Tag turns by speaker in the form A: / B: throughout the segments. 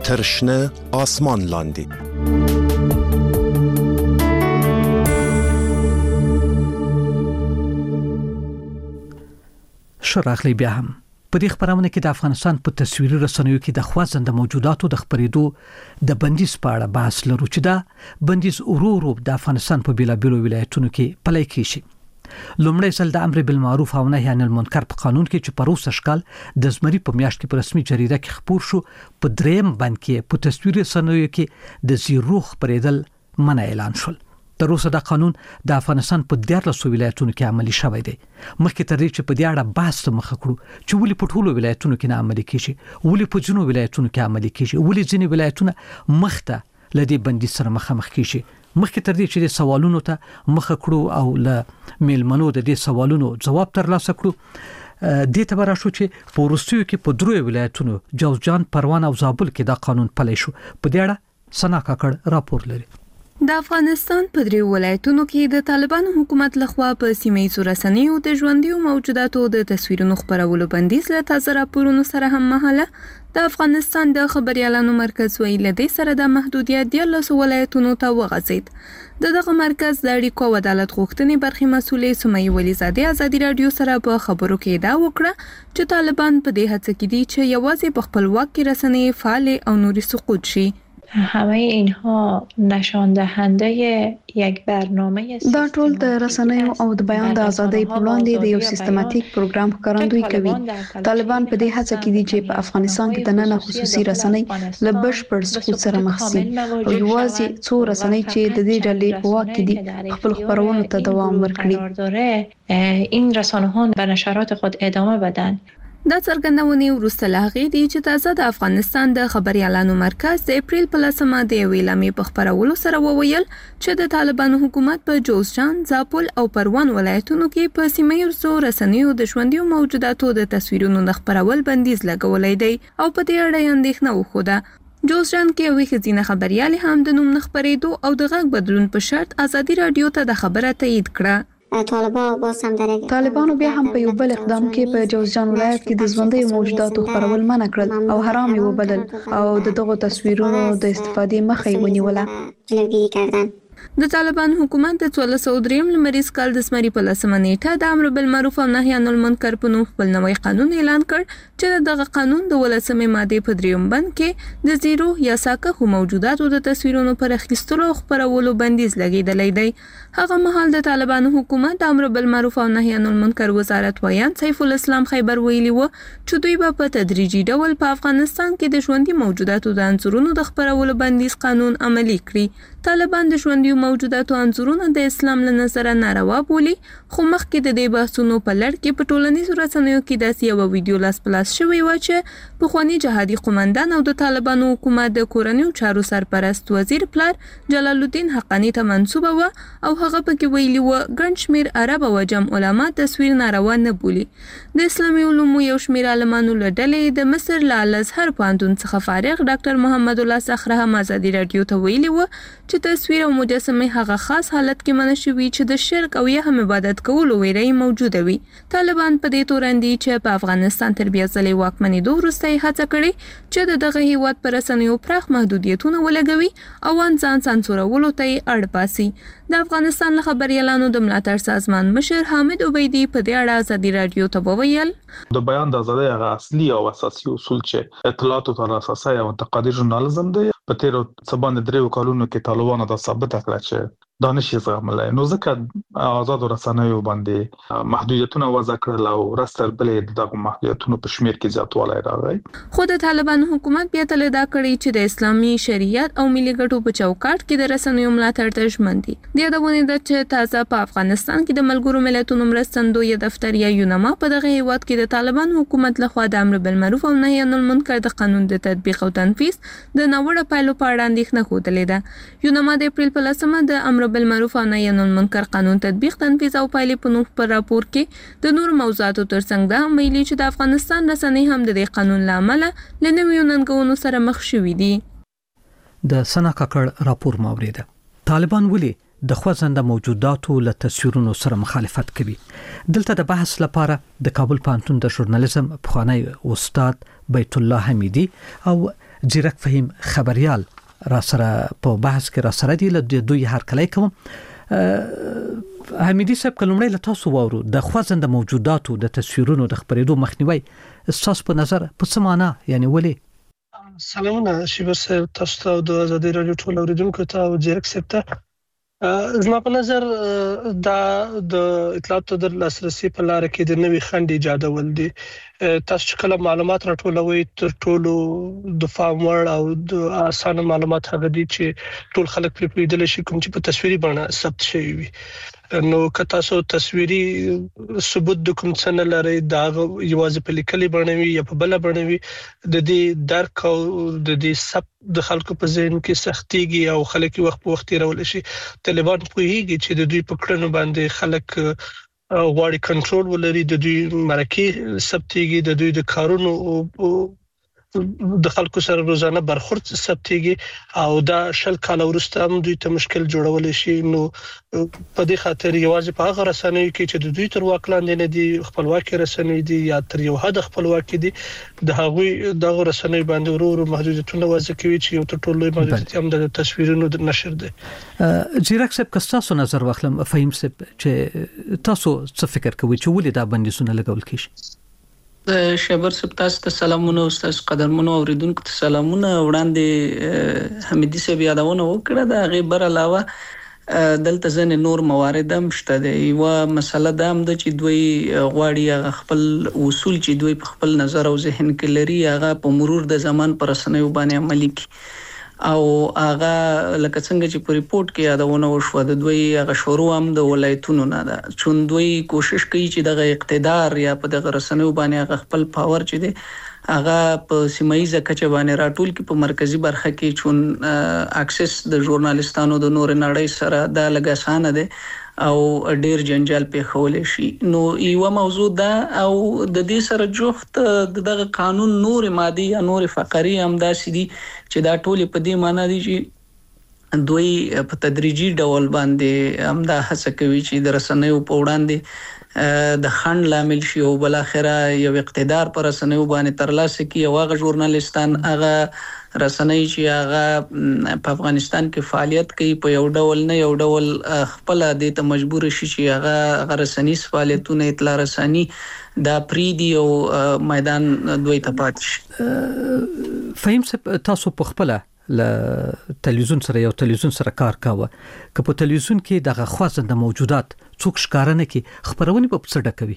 A: تر شنه آسمان لاندې.
B: شراغلی بیا هم په دې خبرونه کې د افغانستان په تصویري رسنیو کې د خوځنده موجوداتو د خبرېدو د بندیز په اړه بحث لرو چې دا بندیز ورو د افغانستان په بیلابیلو ولایتونو کې پلی کیږي. لومړی ځل د امر بالمعروف او نهي عن المنکر په قانون کې چې پروسه شکل د زمري په میاشت کې په رسمي جریده کې خپور شو، په دریم بند کې په تصویري رسنیو کې د زیرو خبرېدل منع اعلان شول. تر اوسه دا قانون د افغانستان په 14 ولایتونو کې عملی شوی دی. مخکې تر دې چې په دې اړه بحث مخه کړو چې ولې په ټولو ولایتونو کې نه عملی کیږي، ولې په ځینو ولایتونو کې عملی کیږي، ولې ځینې ولایتونه مخته لدی بندیز سره مخامخ کیږي. مخکې تر دې چې د سوالونو ته مخه کړو او له میلمنو د دې سوالونو جواب ترلاسه کړو، دې ته راشو چې په وروستیو کې په 3 ولایتونو جوزجان، پروان او زابل کې دا قانون پلی شو. په دې اړه سنا کاکړ راپور لري.
C: د افغانستان په 3 ولایتونو کې د طالبانو حکومت لخوا په سیمه‌ییزو رسنیو د ژوندیو موجوداتو د تصویرونو خپرولو بندیز له تازه راپورونو سره هم مهاله د افغانستان د خبريالانو مرکز ویل دی سره د محدودیت 14 ولایتونو ته وغځید. دغه مرکز د اړیکو او عدالت غوښتنې برخې مسولې سمیه ولیزادې ازادي رادیو سره په خبرو کې دا وکړه چې طالبان په دې هڅه کې دي چې یوازې په خپل واک کې رسنۍ فعال او نوري سقوط شي.
D: همه اینها نشان دهنده یک برنامه
E: دا ټول د رسنیو او د بیان د ازادۍ په وړاندې د یو سیستماتیک پروګرام ښکارندویي کوي. طالبان په دې هڅه کې دي چې په افغانستان کې د نن خصوصي رسنۍ له بشپړ سقوط سره مخ شي او یوازې څو رسنۍ چې د دې ډلې په واک کې دي خپل خبرونو ته دوام ورکړي.
D: این رسانه‌ها به نشرات خود ادامه بدن.
C: دا څرګندونې وروسته لا غي دي چې تازه د افغانستان د خبريالانو مرکز د اپریل په 10مه د ویلامې په خبرولو سره وویل چې د طالبانو حکومت په جوزجان، زابل او پروان ولایتونو کې په سیمه‌ییزو رسنیو د ژوندیو موجوداتو د تصویرونو د خبرول بندیز لګولې دی او په دې اړه اندېښنه وښوده. جوزجان کې یوې ښځینه خبريالې هم د نوم خبرېدو او د غږ بدلون په شرط ازادي رادیو ته د خبره تایید کړه.
E: طالبانو بیا هم په یو بل اقدام کې په جوزجان ولایت کې د ژوندیو موجوداتو خبرول منع کړل او حرام یې وبلل او دغه تصویرونو د استفادې مخه یې ونیوله.
C: د طالبان حکومت د 1403 لمریز کال د زمري په 10مه نیټه د امر بالمعروف او نهي عن المنکر په نوم خپل نوی قانون اعلان کړ چې دغه قانون د 18مې ماده په 3م بند کې د زیرو یا ساکه موجوداتو د تصویرونو پر اخیستلو او خپرولو بندیز لګیدلی دی. هغه مهال د طالبانو حکومت د امر بالمعروف او نهي عن المنکر وزارت ویان سیف الاسلام خیبر ویلي و چې دوی په تدریجي ډول په افغانستان کې د ژوندۍ موجوداتو د انځورونو د خپرولو بندیز قانون عملي کړي. طالبان د ژوندۍ موجوداتو انځورونه د اسلام له نظره ناروا بولي، خو مخکې د دې بحثونو په لړ کې په ټولنیزو رسنیو کې داسې یو ویډیو لاس پلاس شوی و چې پخوانی جهادي قومندان او د طالبانو حکومت د کورنیو چارو سرپرست وزیر پلار جلال الدین حقانی ته منسوبه و او هغه پکې ویلي و ګڼ شمېر عرب او عجم علما تصویر ناروا نه بولي. د اسلامي علومو یو شمېر عالمانو له ډلې د مصر له الازهر پوهنتون څخه فارغ ډاکټر محمد الله صخره هم ازادي رادیو ته ویلي و چې تصویر او مجسمه هغه خاص حالت کې منع شوی چې د شرک او یا هم عبادت کولو ویری موجوده وي. طالبان په دې تورندي چې په افغانستان تر بیا ځلې واکمنۍ وروسته هڅه کړې چې دغه هیواد پر رسنیو پراخ محدودیتونه ولګوي او ځان سانسورولو ته اړ باسي. د افغانستان له خبريالانو د ملاتړ سازمان مشر حامد عبیدی په دې اړه ازادي رادیو ته وویل
F: د بیان د ازادۍ هغه اصلي او اساسي اصول چې اطلاعاتو تر اساسي او تقاضي ژورنالیزم دی په تیر سبان درې کالونو کې طالبانو دا ثابت کړل چې دانش زغملای نو ځکه آزاد رسنیو باندې محدودیتونه وضع کړل او رستر بلې دغه محدودیتونو په شمیر کې زیاتوالی راغی.
C: خو د طالبانو حکومت بیا تل دا کړی چې د اسلامي شریعت او ملي ګټو په چوکاټ کې د رسنیو ملاتړ ته ژمن دي. د یادونه ده چې تازه په افغانستان کې د ملګرو ملتونو مرستندوی دفتر یا یونما په دغه هیواد کې د طالبانو حکومت لخوا د امر بالمعروف او نهي عن المنکر د قانون د تطبیق او تنفيذ د نوړه پایلو په اړه اندېښنه خوده ده. یونما د اپریل په 10مه د امر بالمعروف او نهي عن المنکر قانون تطبیق، تنفيذ او پایلې په نوم پر راپور کې د نور موضوعاتو ترڅنګ دا ویلي چې د افغانستان رسنۍ هم د دې قانون لامل لنویو ننګونو سره مخ شوې دي.
B: د سنا کاکړ راپور ماوریده. طالبان ولې د خوځنده موجوداتو له تصویرونو سره مخالفت کوي؟ دلته د بحث لپاره د کابل پوهنتون د ژورنالیزم پخوانی استاد بیت الله حمیدی او ځیرک فهیم خبريال را سره په بحث کې را سره دی له دوی هر کله کوم حمیدي صاحب کلمړی له تاسو وورو د خوځنده موجوداتو د تصویرونو د خبرېدو مخنیوي اساس په نظر په څه معنا یعنی ولې
G: سلامونه شیبر صاحب تاسو ته د ازادي رادیو ټول اوریدونکو ته او ځیرک صاحب ته زما په نظر دا د اطلاعاتو د لاسرسي په لار کې د نوې خنډ ایجادول دي تاسو چې کله معلومات راټولوي تر ټولو د فارم وړ او د اسانه معلومات هغه دي چې ټول خلک په پیډل شي کوم چې په تصویري بڼه ثبت شوی وي نو که تاسو تصویري ثبوت د کوم څه نه لري دا یوازې په لیکلي بڼوي یا په بل بڼوي د دې درک او د دې سب د خلکو په ذهن کې سختيږي او خلک وخت په وخت راول شي طالبان پوهیږي چې د دوی په کړنو باندې خلک غواړي کنټرول ولري د دوی مرکه ثبتيږي د دوی د کارونو د خلکو سره روزانه برخورد ثبتيږي او دا شل کال وروسته هم دوی ته مشکل جوړول شي نو په دې خاطر یوازې په هغه رسنۍ کې چې د دوی تر واک لاندې نه دي خپلواکي رسنۍ دي یا تر یو حد خپلواکي دي د هغوی د رسنۍ باندې ورو محدودیتونه وضع کوي چې یو تر ټولو لوی محدودیت هم د تصویرونو د نشر دی
B: ځیرک صاحب کستاسو نظر واخلم فهیم صاحب چې تاسو څه فکر کوئ چې ولې دا بندیزونه لګول کیږي
H: شبر صاحب تاسو ته سلامونه او تاسو قدرمنو اوریدونکو ته سلامونه وړاندې حمیدي صاحب یادونه وکړه دا غیر علاوه دلته ځنه نور موارد هم شته دی یو مسله دا هم د چې دوی غواړي خپل اصول چې دوی په خپل نظر او ذهن کې لري هغه په مرور د زمان پر رسنیو باندې عملي کی او هغه لکه څنګه چې په ریپورت کې یادونه وشو د دوی هغه شروع هم د ولایتونو نه ده چې دوی کوشش کوي چې د اقتدار یا په دغه رسنیو باندې هغه خپل پاور چې دی هغه په سیمایي کچه باندې راټول کې په مرکزی برخه کې چون اکسس د ژورنالیستانو د نور نړۍ سره د لګاسانه ده او ډیر جنجال په خولې شي نو یو موضوع ده او د دې سره جوخت دغه قانون نور مادي یا نور فقري هم داسې دي چې دا ټول په دې معنی دي چې دوی په تدریجي ډول باندې هم دا هڅه کوي چې د رسنیو په وړاندې د خند لامل شي او بل اخره یو اقتدار پر رسنیو باندې ترلاسه کوي او هغه ژورنالیستان هغه رسنۍ چې هغه په افغانستان کې فعالیت کوي په یو ډول نه یو ډول خپل د ته مجبور شي چې هغه رسنۍ فعالیتونه اطلاع رساني دا پریدي او میدان دوی ته پاتې
B: فهم صاحب تاسو په خپل ل تلویزیون سره یو تلویزیون سره کار کاوه که په تلویزیون کې دغه خوځنده موجودات څوک ښکارنه کې خبرونه په څه ډکوي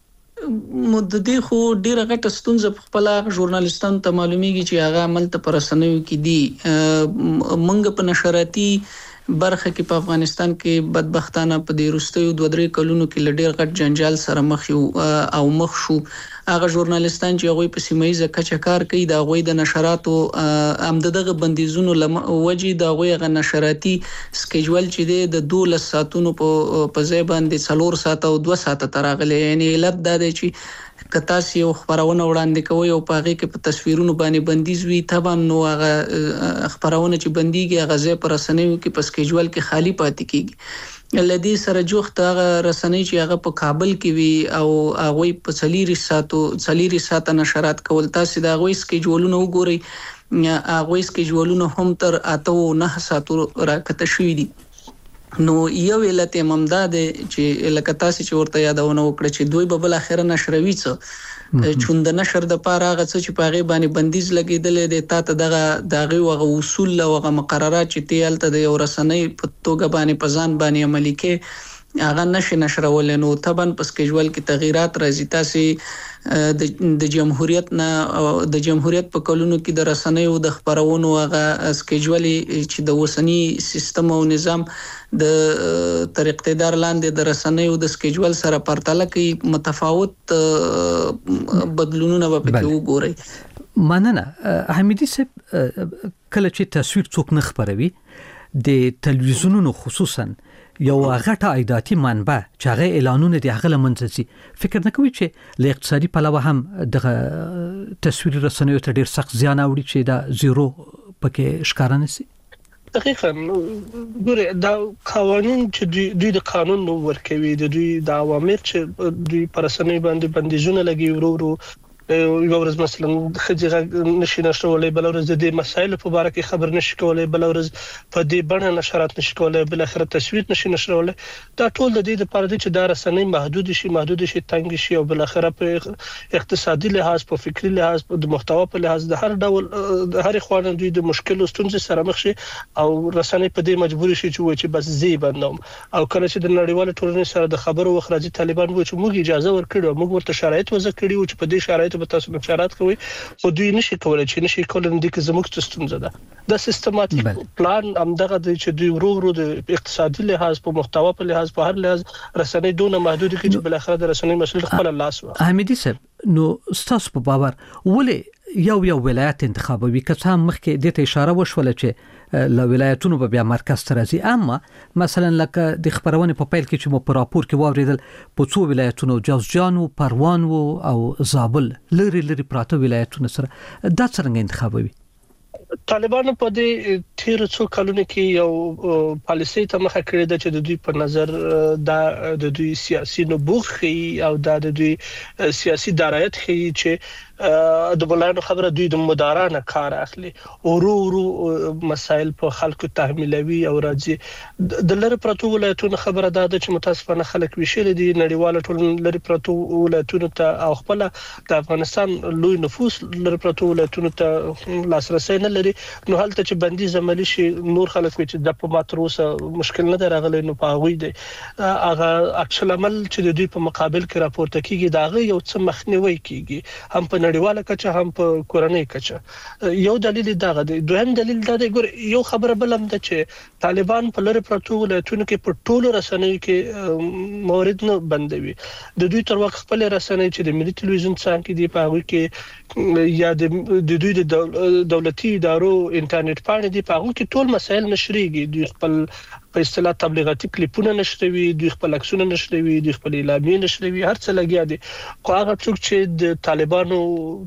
H: مددي خو ډیره غټه ستونزه په خپل ژورنالیستانو ته معلومیږي چې هغه عمل ته پر رسنیو کې دي منګ په نشراتي برخه کې په افغانستان کې بدبختانه په دې وروستیو 2-3 کلونو کې ډیر غټ جنجال سره مخ شو هغه ژورنالیستان چې هغه په سیمایي کچه کار کوي دا غوي د نشراتو امددغه بندیزونو وجې دا غوي غ نشراتي سکیجول چې د 12 ساعتونو په ځای باندې 4 ساعت او 2 ساعت تراغلي یعنی علت دا دی چې کتا سی یو خبرونه وړاندې کوي او پاغه کې په تصویرونو باندې بندیز وي طبعا نو هغه خبرونه چې بنديږي هغه ځای پر رسنیو کې په سکیجول کې خالی پاتې کیږي لدی سره جوخت هغه رسنۍ چې هغه په کابل کې وي او هغه په 4 ساعت نشرات کول تاسو دا غوي سکیجولونه وګورئ هغه سکیجولونه هم تر 8-9 ساعت راکته شوې دي نو یو علت ممدا ده چې لکه تاسو چې ورته یادونه وکړه چې دوی به بل اخر نشروي څه چون د نشر د پاره هغه څه چې پاغه باندې بندیز لګیدل دي تاسو دغه اصول او مقررات چې تیالته د یو رسنۍ په توګه باندې پزان باندې عملي کې هغه نشرول نو طبعا په سکیجول کې تغیرات راځي تاسو د جمهوریت په کلونو کې د رسنیو د خبرونو هغه سکیجول چې د وسنی سیستم او نظام د تر اقتدار لاندې د رسنیو د سکیجول سره پرتله کوي متفاوت بدلونونه به پکې وګورئ
B: مننه حمیدي صاحب کله چې تصویر څوک نه خبروي د تلویزیونونو خصوصا یو غټه عایداتي منبع چې هغه اعلانونه دي هغه لمنځي فکر نه کوي چې له اقتصادي پلوه هم د تصویر رسنیو ته ډیر سخت زیان اوړي چې دا زیرو پکې ښکارانه سي
G: دقیقاً ګوره دا قوانين چې دوی د قانون نو ورکوي د دوی د اوامر چې دوی پر رسنۍ باندې بندیزونه لګي ورو یو ورځ مثلا خځه نشي نشرولې بل ورځ د مسایل په اړه کې خبر نشي کولای بل ورځ په دې بڼه نشرات نشي کولای بل اخر تصویر نشي نشرولې دا ټول د دې لپاره چې دا رسنۍ محدود شي تنګ شي او بل اخر په اقتصادي لحاظ په فکری لحاظ په محتوا په لحاظ د هر ډول د هر خوانه دوی د مشکل ستونزې سره مخ شي او رسنۍ په دې مجبور شي چې بس زی بندوم او کله چې د نړیوال ټولنې سره د خبرو وخراجي طالبان وو چې موږ اجازه ورکړو موږ ورته شرایط وضع کړی او چې په دې شرایطو به تاسو نشرات کوئ او دوی نشي کولای چې زموږ ستونزه ده د سیستماتیک پلان همدغه چې دوی ورو د اقتصادي لحاظ په محتوا په لحاظ په هر لحاظ رسنۍ دونه محدود کې چې بل اخر د رسنۍ مسؤل خپل لاس و
B: حمیدي صاحب نو ستاسو په باور ولې یو ولایت انتخابوي که څه مخکې د ته اشاره وشول چې له ولایتونو به بیا مرکز ته راځي اما مثلا لکه د خبرونه په پیل کې چې مو په راپور کې واوریدل په څو ولایتونو جوزجان او پروان او زابل لري پراته ولایتونو سره دا څنګه انتخابوي
G: طالبانو په دې تیر څو کلونو کې یو پالیسي ته مخه کړې ده چې د دوی په نظر د دوی سیاسي نبوغ او د دوی سیاسي درایت چې د بلانو خبره دوی د مدارانه کار اخلي ورو مسائل په خلکو تحمیلوي او راځي د لری پروتو ولایتونو خبره ده چې متاسفانه خلک ویشل دي نړیوال ټول لری پروتو ولایتونو ته او خپل د افغانستان لوی نفوس لری پروتو ولایتونو ته لاسرسي نه لري نو هلته چې بندي زملي شي نور خلک چې د په ماتروسه مشکل نه راغلي نو پاغوي دي هغه اکشل عمل چې د دوی په مقابل کې راپورته کیږي داغه یو څه مخنیوي کیږي هم په نړیواله کچه هم په کورنۍ کچه یو دلیل دغه دی دویم دلیل دا دی ګور یو خبره بل هم ده چې طالبان په لری پروتو ولایتونو کې په ټولو رسنیو کې مورد نه بندوي د دوی تر وخت خپل رسنۍ چې د ملي ټلویزیون څنګه دی په هغه کې یا د دوی د دولتي ادارو انټرنیټ باندې دی په هغه کې ټول مسایل نشریږي دوی خپل په اصطلاح تبلیغاتي کلیپونه نشروي دوی خپل عکسونه نشروي دوی خپل اعلامیې نشروي هر څه لګیا دي خو هغه څوک چې د طالبانو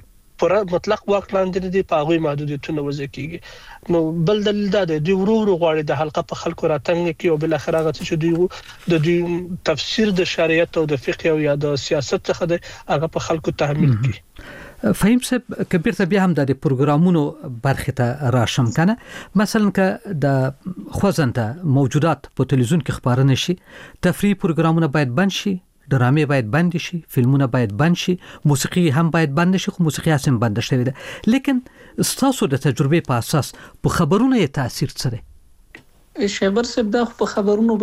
G: پر مطلق واک لاندې دي په هغه محدودیتونه وضع کیږي نو بل دلیل دا دی دوی ورو غواړي د حلقه په خلکو راتنګ کې او بل اخر هغه چې دوی تفسیر د شریعت او د فقه او یا د سیاست څخه د هغه په خلکو تحمیل کوي
B: فهم صاحب کبیر ته بیا هم د پروګرامونو برخه ته راشم کنه مثلا که د خوځنده موجودات په تلویزیون کې خبرونه شي تفریحي پروګرامونه باید بند شي ډرامې باید بند شي فلمونه باید بند شي موسیقي هم باید بند شي خو موسیقي هم بند شوی ده لیکن ستاسو د تجربه په اساس په خبرونه یې تاثیر څه
H: شیبر صاحب دا په خبرونو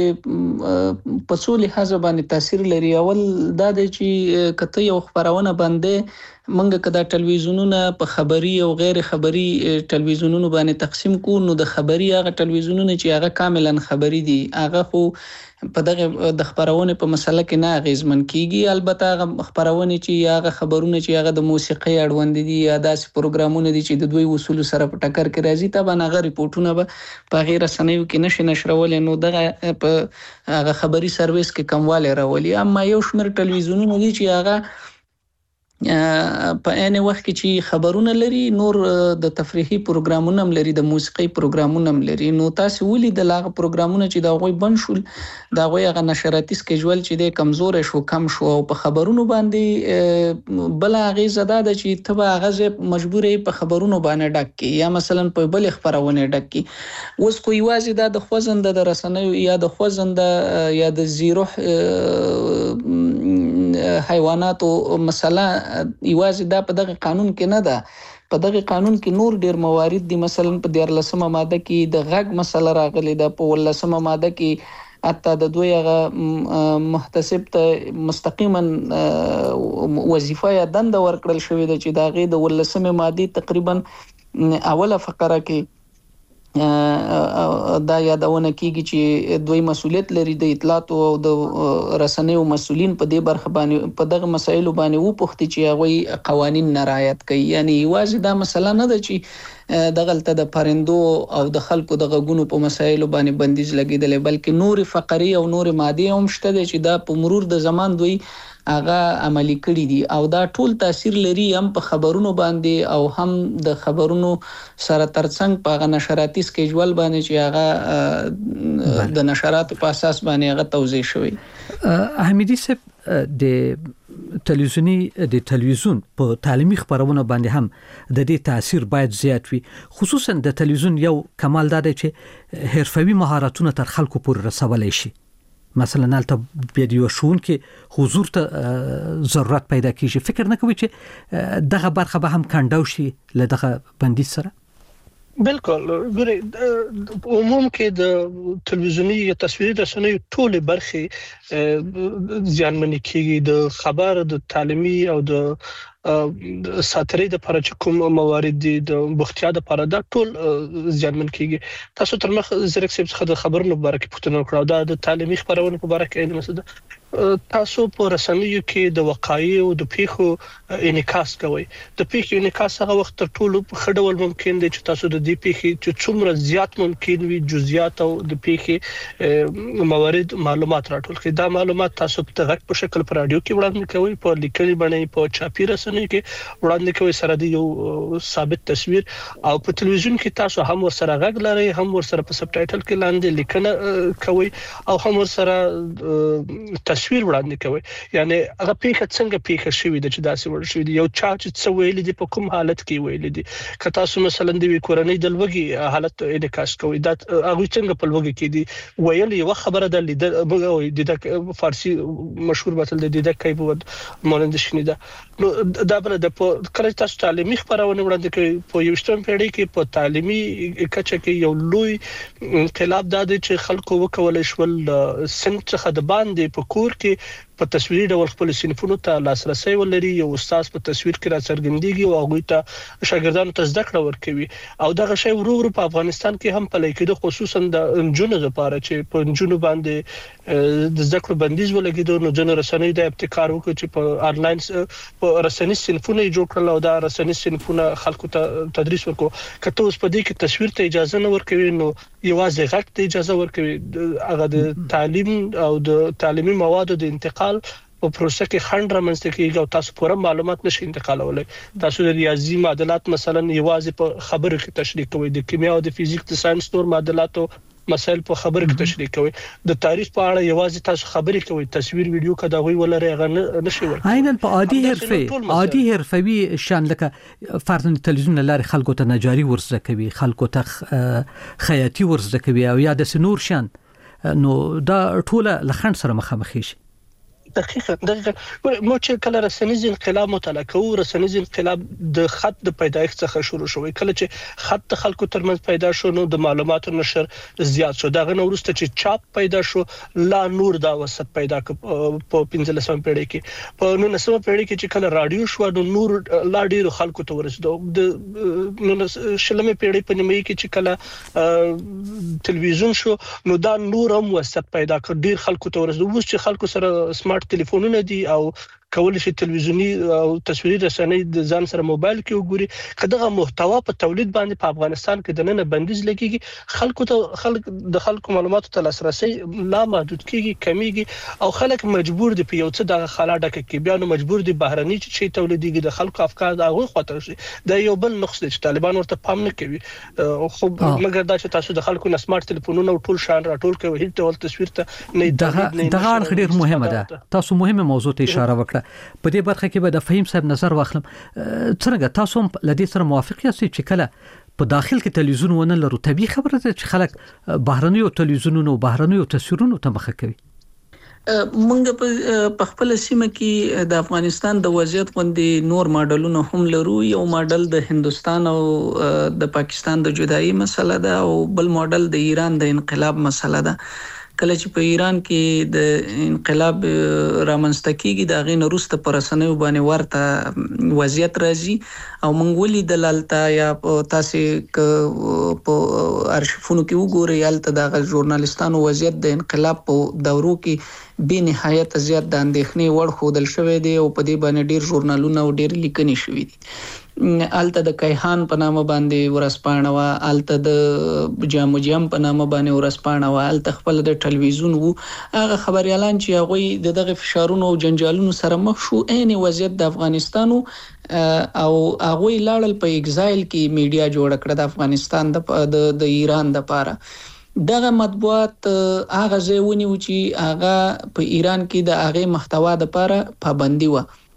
H: باندې په څو لحاظ باندې تاثیر لري اول دا دی چې کته یو خبرونه باندې منګه کدا ټلویزیونونه په خبري او غیر خبري ټلویزیونونو باندې تقسیم کو نو د خبري هغه ټلویزیونونه چې هغه کاملا خبري دي هغه خو په دغه د خبرونه په مسله کې نه غیزمن کیږي البته هغه خبرونه چې هغه خبرونه چې هغه د موسیقي اړوند دي یا داسې پروګرامونه دي چې د دوی اصول سره په ټکر کې راځي تابع هغه ریپورتونه به په غیر رسنیو کې نشي نشرول نو دغه په هغه خبري سرویس کې کمواله راولي اما یو شمېر ټلویزیونونه دي چې هغه په ان وخت کې چې خبرونه لري نور د تفریحي پروګرامونه هم لري د موسیقي پروګرامونه هم لري نو تاسو ولې د لاغه پروګرامونه چې دا غوي بن شول دا غوي هغه نشراتي سکیجول چې د کمزور شو کم شو او په خبرونو باندې بل هغه زده د چې تبع هغه مجبورې په خبرونو باندې ډک کی یا مثلا په بل خبرونه ډک کی اوس کوی وازي د خوځنده د رسنیو یا د خوځنده یا د زیرو حیواناتو مسله ایوازي دا په دغه قانون کې نه ده په دغه قانون کې نور ډیر موارد دي مثلا په 14 ماده کې د غږ مسله راغلي ده په 18 ماده کې حتی د دوی هغه محتسب ته مستقیما وظیفه یا دنده ورکړل شوې ده چې دا غي د 18 ماده تقریبا اوله فقره کې دا یادونه کیږي چې دوی مسؤلیت لري د اطلاعات او د رسنیو مسؤلین په دې برخه باندې په دغه مسایلو باندې وپوښتي چې هغه قوانين نه رعایت کوي یعنی واځي دا مسله نه ده چې دغلته د پرندو او د خلکو د غږونو په مسایلو باندې بندیز لګیدل بلکې نور فقري او نور ماده هم شته چې دا په مرور د زمان دوی هغه عملی کړی دي او دا ټول تاثیر لري هم په خبرونو باندې او هم د خبرونو سره ترڅنګ په نشراتي سکیجول باندې چې هغه د نشرات په اساس باندې هغه توزیع شوی
B: حمیدي صاحب د تلویزیون په تعلیمي خبرونه باندې هم د دې تاثیر باید زیات وي. خصوصا د تلویزیون یو کمال دا دی چې حرفوي مهارتونه تر خلکو پورې رسولای شي. مثلا نالته ویډیو شون کې حضور ته ضرورت پیدا کیږي. فکر نه کوي چې دغه برخه به هم کانداو شي له دغه بندیز سره؟
G: بالکل ګوري عموم کې د تلویزیونی یا تصویري رسنیو ټول برخې ځانمنې کیږي. د خبر د تعلیمي او د ساتري د لپاره چې کوم موارد دي د بوختیا د لپاره دا ټول ځانمن کیږي. تاسو تر مخ زرک سیب څخه د خبرونو مبارکي پوښتنه وکړه دا د تعلیمي خبرونو مبارکي مثلا تاسو په رسنیو کې د وقایع او د پیښو انعکاس کوي. د پیښو انعکاس هغه وخت تر ټولو په خډول ممکن دی چې تاسو د دې پیښې چې څومره زیات ممکن وي جزئیات او د پیښې موارد معلومات راټول کړئ. دا معلومات تاسو په غږ په شکل پر رادیو کې وړاندې کوي، په لیکلي باندې په چاپی رسنیو کې وړاندې کوي سره د یو ثابت تصویر، او په تلویزیون کې تاسو هم ورسره غږ لري، هم ورسره په سب ټایټل کې لاندې لیکنه کوي او هم ورسره تصویر وړاندې کوي. یعنی هغه پیښه څنګه پیښه شوې ده چې داسې ور شوې دي، یو چا چې څه ویل دي په کوم حالت کې ویل دي. که تاسو مثلا د کورنۍ د لوګي حالت انعکاس کوي دا هغه څنګه په لوګي کې دي ویل یو خبره ده لیدل د فارسی مشهور مثال د کوي په مانند شنی ده. نو دا بل د کله تاسو تعلیمي خبرونه وړاندې کوي په 21 پیړۍ کې په تعلیمي کچه کې یو لوی انقلاب دا دی چې خلکو وکولای شول سنت څخه د باندې په کور کې په تصویري ډول خپل صنفونو ته لاسرسي ولري. یو استاد په تصویر کې راڅرګندېږي او هغه ته شاګردانو ته زده کړه ورکوي او دغه شی ورو ورو په افغانستان کې هم پلی کېده، خصوصا د انجونو لپاره چې په انجونو باندې د زده کړو بندیز ولګېدو. نو جن رسنۍ د ابتکار وکړ چې په آنلاین په رسنۍ صنفونه جوړ کړل او دا رسنۍ صنفونه خلکو ته تدریس ورکړو. کته اوس په دې کې تصویر ته اجازه نه ورکوي نو یوازې غږ ته اجازه ورکوي. هغه د تعلیم او د تعلیمي موادو د انتقال په پروسه کې خنډ رامنځته کیږي او تاسو پوره معلومات نشئ انتقالولای. تاسو د ریاضي معادلات مثلا یوازې په خبرو کې تشریح کوئ، د کیمیا او د فزیک د ساينس نور معادلاتو مسائل په خبرو کې تشریح کوي. د تاریخ په اړه یوازې تاسو خبرې کوي، تصویر ویډیو کدا وی ولري هغه نشي ورکوي.
B: عیناً په عادي حرفوي شان لکه فرضاً تلویزیون لاره خلکو ته نجاری ورزده کوي، خلکو ته خیاطي ورزده کوي او یا د سنور شان، نو دا ټوله لخند سره مخامخ شي.
G: دقیقاً مو چې کله رسنیز انقلاب مطالعه کوو، رسنیز انقلاب د خط د پیدایښت څخه شروع شوی. کله چې خط د خلکو ترمنځ پیدا شو نو د معلوماتو نشر زیات شو. دغه نو وروسته چې چاپ پیدا شو لا نور دا وسط پیدا په 15 پیړۍ کې. په 19 پیړۍ کې چې کله رادیو شو نو نور لا ډیر خلکو ته ورسېدو. د 19 پیړۍ په نیمه کې چې کله تلویزیون شو نو دا نور هم وسط پیدا کړ، ډیر خلکو ته ورسېدو. اوس چې خلکو سره سمارټ ټلیفونونه دي او کولای شي تلویزیونی او تصویري رسنۍ د ځان سره موبایل کې وګوري. کداغه محتوا په تولید باندې په افغانستان کې د نن بندیز لګيږي، د خلکو معلوماتو ته لاسرسي لا محدود کیږي، کمیږي او خلک مجبور دي په یو څه د خلا ډکه کې بیا نو مجبور دي بهرني چې تولیديږي د خلکو افکار دا غوښ خاطر شي. دا یو بل نقص دی چې طالبان ورته پام نه کوي. خو مګر دا چې تاسو د خلکو سمارټ ټلیفونونه ټول شان راټول کوي، هیڅ ډول تصویر ته نه
B: دغه ډیر مهمه ده. تاسو مهمه موضوع ته اشاره وکړه. په دې برخه کې به د فهیم صاحب نظر واخلم. څنګه تاسو هم لدې سره موافق یاست چې کله په داخل کې تلویزیون ونه لرو طبيعي خبره ده چې خلک بهرنیو تلویزیونونو بهرنیو تصویرونو ته مخه کوي؟
H: مونږ په خپل سیمه کې د افغانستان د وضعیت باندې نور ماډلونه هم لرو. یو ماډل د هندستان او د پاکستان د جدایي مسله ده او بل ماډل د ایران د انقلاب مسله ده. کله چې په ایران کې د انقلاب رامنځته کیږي د غین روسته پر رسنیو باندې ورته وضعیت راځي او مونږ ولیدل الته یا تاسو په ارشیفونو کې وګورئ الته د ژورنالستانو وضعیت د انقلاب په دورو کې به نهایت زیات د اندېښنې وړ خودل شوې دي او په دې باندې ډیر ژورنالونه او ډیر لیکنې شوې دي. الته د کیهان په نامه باندې ورسپانه وا، الته د جامجام په نامه باندې ورسپانه وا، الته خپل د ټلویزیون وو. هغه خبريالان چې هغه دغه فشارونو او جنجالونو سره مخ شو عین وضعیت د افغانستان او هغه لاړل په ایگزایل کې میډیا جوړ کړ د افغانستان د ایران د پاره. دغه مطبوعات هغه ځایونه چې هغه په ایران کې د هغه محتوا د لپاره پابندي و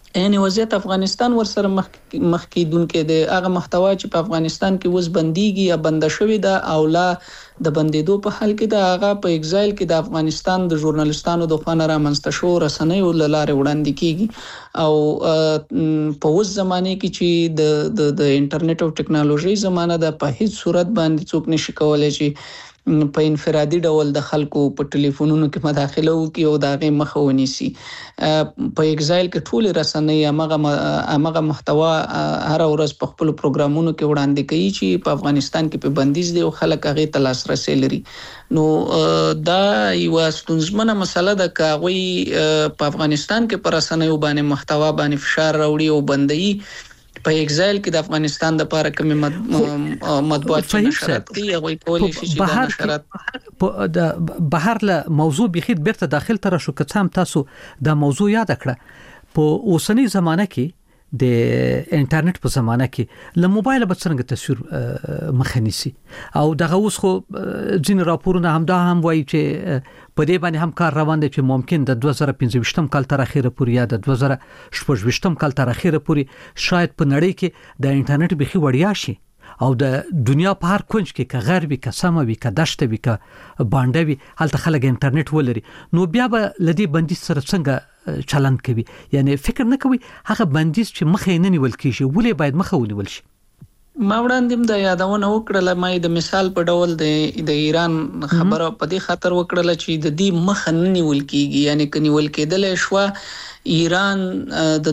H: یعنی وضعیت افغانستان ورسره مخ کېدونکې دی. هغه محتوا چې په افغانستان کې وس بنديږي یا بند شوی دا او لا د بندیدو په حال کې دا هغه په ایگزایل کې د افغانستان د ژورنالیستانو د خوا نه رامنځته شو رسنیو له لارې وړاندې کیږي او په اوس زمانه کې چې د انټرنیټ او ټکنالوژي زمانه د په هیڅ صورت باندې څوک نشي کولای چې په انفرادي ډول د خلکو په ټلیفونونو کې مداخله وکړي او دا غي مخه ونیسي. په ایگزایل کې ټول رسنۍ هغه محتوا هر ورځ په خپل پروګرامونو کې وړاندې کوي چې په افغانستان کې په بندیز دي او خلک هغه ته لاسرسي لري. نو دا یو ستونزمنه مسله ده کاوی په افغانستان کې پر رسنۍ باندې محتوا باندې فشار راوړي او بندي په ایگزایل کې د افغانستان د لپاره کومه مطبوعات نشرات کوي هغه کولی شي چې د نشرات
B: د بهر له موضوع بخید بیرته داخل تر شو که څام تاسو د موضوع یاد کړه په اوسنی زمانه کې د انټرنیټ په زمانه کې له موبایل به څنګه تصویر مخنیسي او دغه اوس خو ځین راپورونه هم وایي چې په دې باندې هم کار روان دی چې ممکن د 2015 کال تر اخیره پورې یا د 2016 کال تر اخیره پورې شاید په نړۍ کې د انټرنیټ بخي وړیا شي او د دنیا په هر کونج کې که غربي که سما وي که دشت وي که باندې وي هلته خلک انټرنیټ ولري نو بیا به لدی بندیز سره څنګه چلند کوي یعنی فکر نه کوي هغه بندیز چې مخې نه نیول کیږي ولې باید مخه ونیول شي.
H: ما وړاندې د یادونه وکړه ما د مثال په ډول د ایران خبره په دې خاطر وکړه چې د دې مخه نه نیول کیږي یعنی کنيول کېدل شو ایران د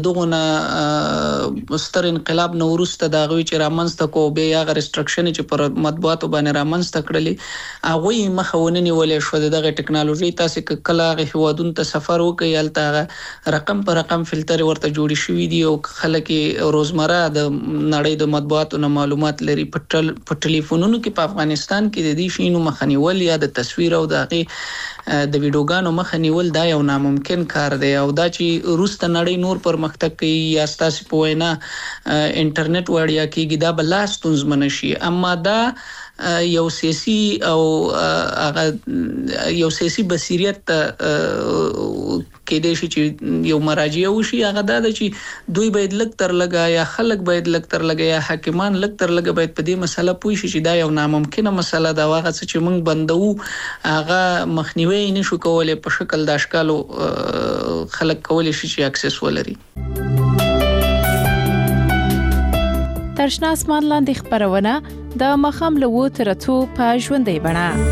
H: دغه ستر انقلاب نو وروسته د غوي چې رامنځته کو به یا ریستریکشن چې پر مطبوعاتو باندې رامنځته کړلې هغه مخاونه نیولې شو دغه ټکنالوژي تاسو کله هیوادون ته سفر وکړي الته رقم پر رقم فلټر ورته جوړی شوې دي او خلک روزمره د نړۍ د مطبوعاتو معلومات لري په ټلیفونونو کې په افغانستان کې د دې شینو مخنیول یا د تصویر او د ویډیوګانو مخنیول دا یو ناممکن کار دی او دا چې روسته نړۍ نور پرمختګ کوي یا ستاسو په وینا انټرنیټ وړیا کیږي دا بلاستونز منشي اما دا یو سیاسي او یو سیاسي بصیرت کې د شي چې یو مراجعه وشي هغه دا چې دوی باید لک تر لګا یا خلک باید لک تر لګا یا حاکمان لک تر لګا باید په دې مسله پوه شي چې دا یو ناممکنه مسله دا واغه چې موږ بندو هغه مخنیوي نشو کولای په شکل د اشکالو خلک کولای شي چې اکسس ولري.
I: ترشنا اسمان لاندې خبرونه د مخام له و ترڅو په ژوندۍ بڼه.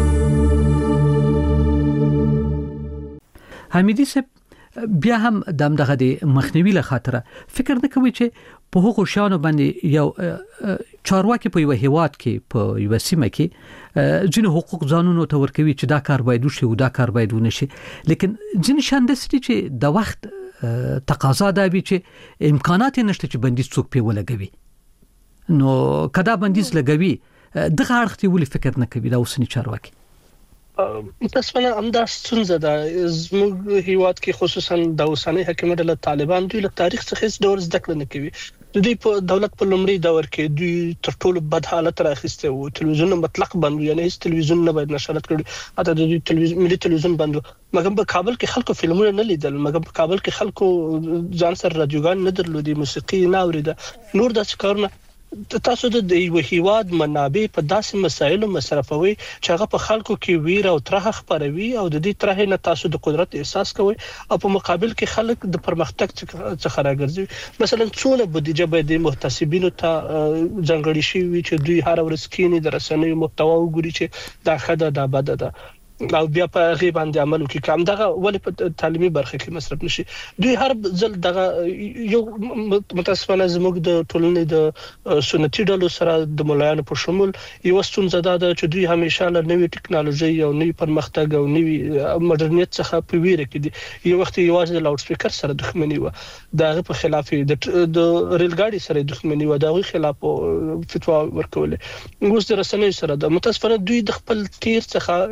B: حمیدی صاحب بیا هم دغه د مخنیوي له خاطر فکر نه کوي چې په هغو شانو باندې یو چارواکي په یو هیواد کې په یو سیمه کې ځینې حقوق ځانونو ته ورکوي چې دا کار باید وشي او دا کار باید ونشي لیکن ځینې شان د سړي چې د وخت تقاضا دا وي چې امکانات نشته چې بندیز څوک په ولګوي نو کدا بندیز لګوي دغه اړخ ته ولې فکر نه کوي دا اوسنی چارواکي.
G: متاسفانه همدا ستونزه ده زموږ هیواد کې خصوصا د اوسنی حکومت له طالبان دوی له تاریخ څخه هیڅ ډول زده کړه نه کوي. دوی په دولت په لومړي دور کې دوی تر ټولو بد حالت راخسته وو ټلویزیون مطلق بند یعنی هیڅ ټلویزیون نه باید نشرات کړي اته د ټلویزیون ملي ټلویزیون بند مګر په کابل کې خلکو فلمونه نه لیدل مګر په کابل کې خلکو ځان سره رادیوګان نه درلودي موسیقي نه اوریده نور د کارونه تاسو د یو هیواد منابع په داسې مسایلو مصرفوي چې هغه په خلکو کې ویر او ترخه خبروي او د دې ترخه نه تاسو د قدرت احساس کوي او په مقابل کې خلک د پرمختګ څخه راګرځي مثلا څونه بودیجه به د محتسبینو ته ځانګړي شي چې دوی هر ورځ کینی د رسنیو محتوا وګوري چې دا خده دا بد ده او بیا په غیب باندې عمل وکړي کوم دغه ولې په تعلیمي برخه کې مصرف نشي دوی هر ځل دغه یو متاسفانه زموږ د ټولنې د سنتي ډلو سره د ملایانو په شمول یو ستونزه ده چې دوی همیشه له نوې ټکنالوژي او نوې پرمختګ او نوې مدرنیت څخه په ویره کې دي یو وخت یوازې د لاوډ سپیکر سره دښمنی و دغه په خلاف د ریل ګاډي سره دښمنی و دغه خلاف فتوا ورکول اوس د رسنیو سره د متاسفانه دوی د خپل تیر څخه هیڅ کله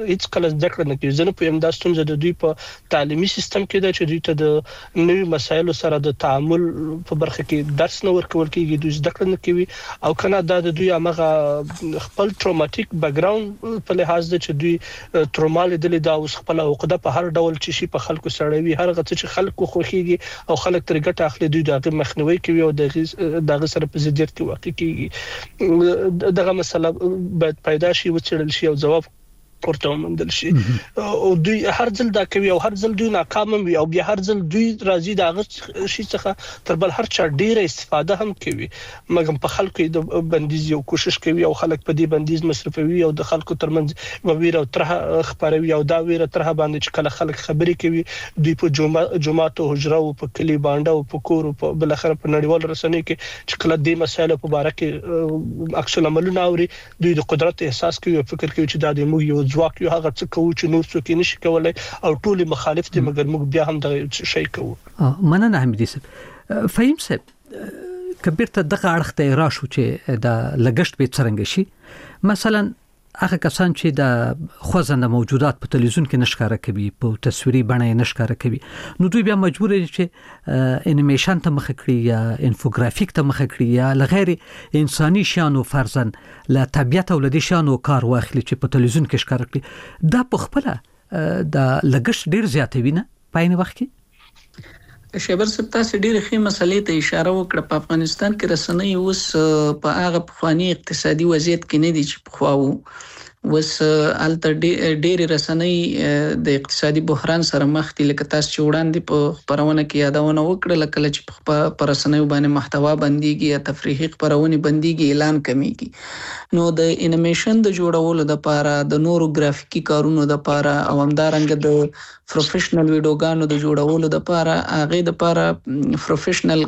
G: زده کړه نه کوي. زه نه پوهیم دا ستونزه د دوی په تعلیمي سیستم کې ده چې دوی ته د نوي مسایلو سره د تعامل په برخه کې درس نه ورکول کېږي، دوی زده کړه نه کوي او کنه دا د دوی هغه خپل ټروماتیک بیک ګراوند په لحاظ د چې دوی ترومال دي دا اوس خپل عقده په هر ډول چې شي په خلکو سړوي، هر غڅ چې خلکو خوخيږي او خلک تر ګټه اخلي، دوی دغه مخنیوي کوي او دغه سره په ضدیت کې واقع کیږي. دغه مسله باید پیدا شي وڅېړل شي او جواب ورته ومندل شي. او دوی هر ځل دا کوي او هر ځل دوی ناکام وي او بیا هر ځل دوی راځي دغه شي څخه تر بل هر چا ډیره استفاده هم کوي، مګر په خلکو د بندیز یو کوشش کوي او خلک په دې بندیز مصرفوي او د خلکو ترمنځ ویره او ترها خبروي او دا ویره ترها باندې چې کله خلک خبري کوي دوی په جمعات او حجره او په کلی باندې او په کور او په بل اخر په نړیوال رسنۍ کې چې کله د مسایلو په اړه کې عکس العملونه اوري، دوی د قدرت احساس کوي او فکر کوي چې دا د موږ یو ځواک یو هغه څه کوو چې نور څوک نشي کولای او ټول مخالف دي، مګر موږ بیا هم دا شی کوو.
B: مننه حمیدي صاحب. فهیم صاحب کبیر ته دغه اړخ ته راشو چې دا لګشت به څنګه شي، مثلا هغه کسان چې د خوځنده موجودات په تلویزیون کې نشکاره کوي، په تصویري بڼه نشکاره کوي، نو دوی بیا مجبور دي چې انیمیشن ته مخ کړي یا انفوګرافیک ته مخ کړي یا لغیر انساني شانو فرضاً له طبيعت او لدي شانو کار واخلي چې په تلویزیون کې ښکار کړي. دا په خپل د لګښت ډیر زیاتوي نه پاین وخت کې.
H: شیبر صاحب تاسو ډېر ښه مسلې ته اشاره وکړه. په افغانستان کې رسنۍ اوس په هغه پخوانی اقتصادي وضعیت کې نه دي چې پخوا وو. وس الته ډېر رسنۍ د اقتصادي بحران سره مخ دي، لکه تاسو چې وړاندې په خبرونه کې یادونه وکړه کله چې په رسنیو باندې محتوا بنديږي یا تفریحي خبرونه بنديږي اعلان کمیږي، نو د انیمیشن د جوړولو لپاره د نورو گرافیکي کارونو لپاره او همدارنګه د پروفیشنل ویډیوګانو د جوړولو لپاره هغه د لپاره پروفیشنل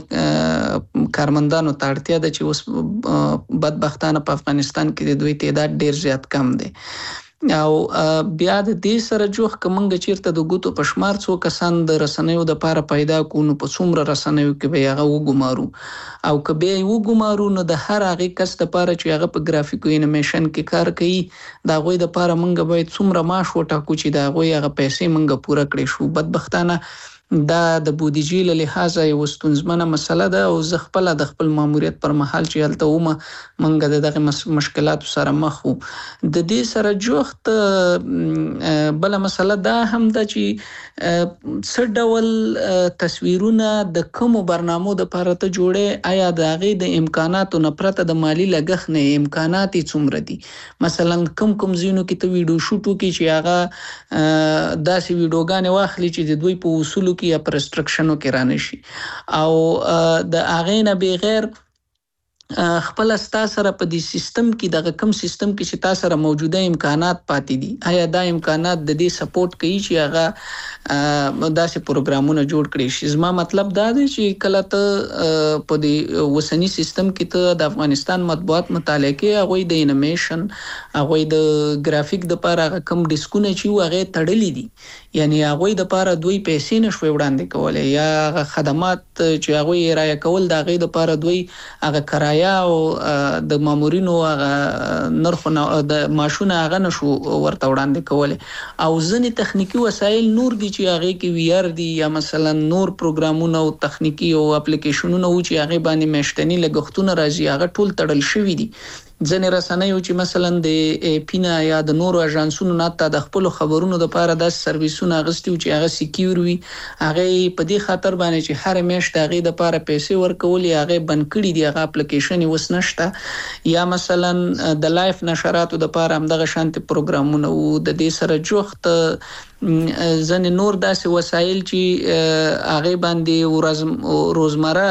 H: کارمندانو ته اړتیا ده چې اوس بدبختانه په افغانستان کې د دوی تعداد ډیر زیات کم دی. او بیا د دې سره جوخ کومنګ چیرته د ګوتو په شمار څو کسان د رسنیو د لپاره پیدا کوونو په څومره رسنیو کې به هغه وګمارو او کبه یو وګمارو نو د هر هغه کس لپاره چې هغه په گرافیکو انیمیشن کې کار کوي دا غوي د لپاره منګ باید څومره معاش وټاکو چې دا غوي هغه پیسې منګ پوره کړی شو. بدبختانه دا د بودیجې له لحاظه یو ستونزمنه مسله ده او زه خپل ماموریت پر مهال چې هلته ومه منګه دغه مشکلات سره مخ وو. د دې سره جوخت بل مسله دا هم ده چې څه ډول تصویرونه د کوم برنامو د لپاره ته جوړې، آیا د هغه د امکاناتو نه پرته د مالی لګښت نه امکانات څومره دي؟ مثلا کوم زینو کې ته ویډیو شوټو کې چې هغه داسې ویډیوګانې واخلي چې د دوی په اصولو یا پرسترکشنو کې رانشي او د اغه نه بغیر خپل استا سره په دې سیستم کې دغه کم سیستم کې چې تاسو سره موجوده امکانات پاتې دي، آیا دا امکانات د دې سپورټ کوي چې هغه داسې پروګرامونه جوړ کړي شي؟ زما مطلب دا دی چې کله ته په دې وسنی سیستم کې ته د افغانستان مطبوعات مطالعه کې هغه د انیمیشن هغه د گرافیک د لپاره کم ډیسکونه چې هغه تړلې دي، یعنی هغه د لپاره دوی پیسې نشوي وړاندې کولای یا خدمات چې هغه یې راي کول د هغه د لپاره دوی هغه کرایه او د مامورینو هغه نرخونه د ماشونه هغه نشو ورته وړاندې کولای او ځنې تخنیکی وسایل نور دي چې هغه کې وی آر دي یا مثلا نور پروګرامونه او تخنیکی او اپلیکیشنونه او چې هغه باندې مشتنی لګښتونه راځي هغه ټول تړل شوی دي. ځنې رسنیو چې مثلا د پینا یا د نورو اژانسونو نه ته د خپل خبرونو د لپاره د سرویسونو غستیو چې هغه سکیور وي، هغه په دې خاطر باندې چې هر میاشت هغه د لپاره پیسې ورکول یا هغه بند کړي دي، هغه اپلیکیشن وس نشته یا مثلا د لایف نشراتو د لپاره هم دغه شانتي پروګرامونه او د دې سره جوخت ځنې نور داسې وسایل چې هغه باندې روزمره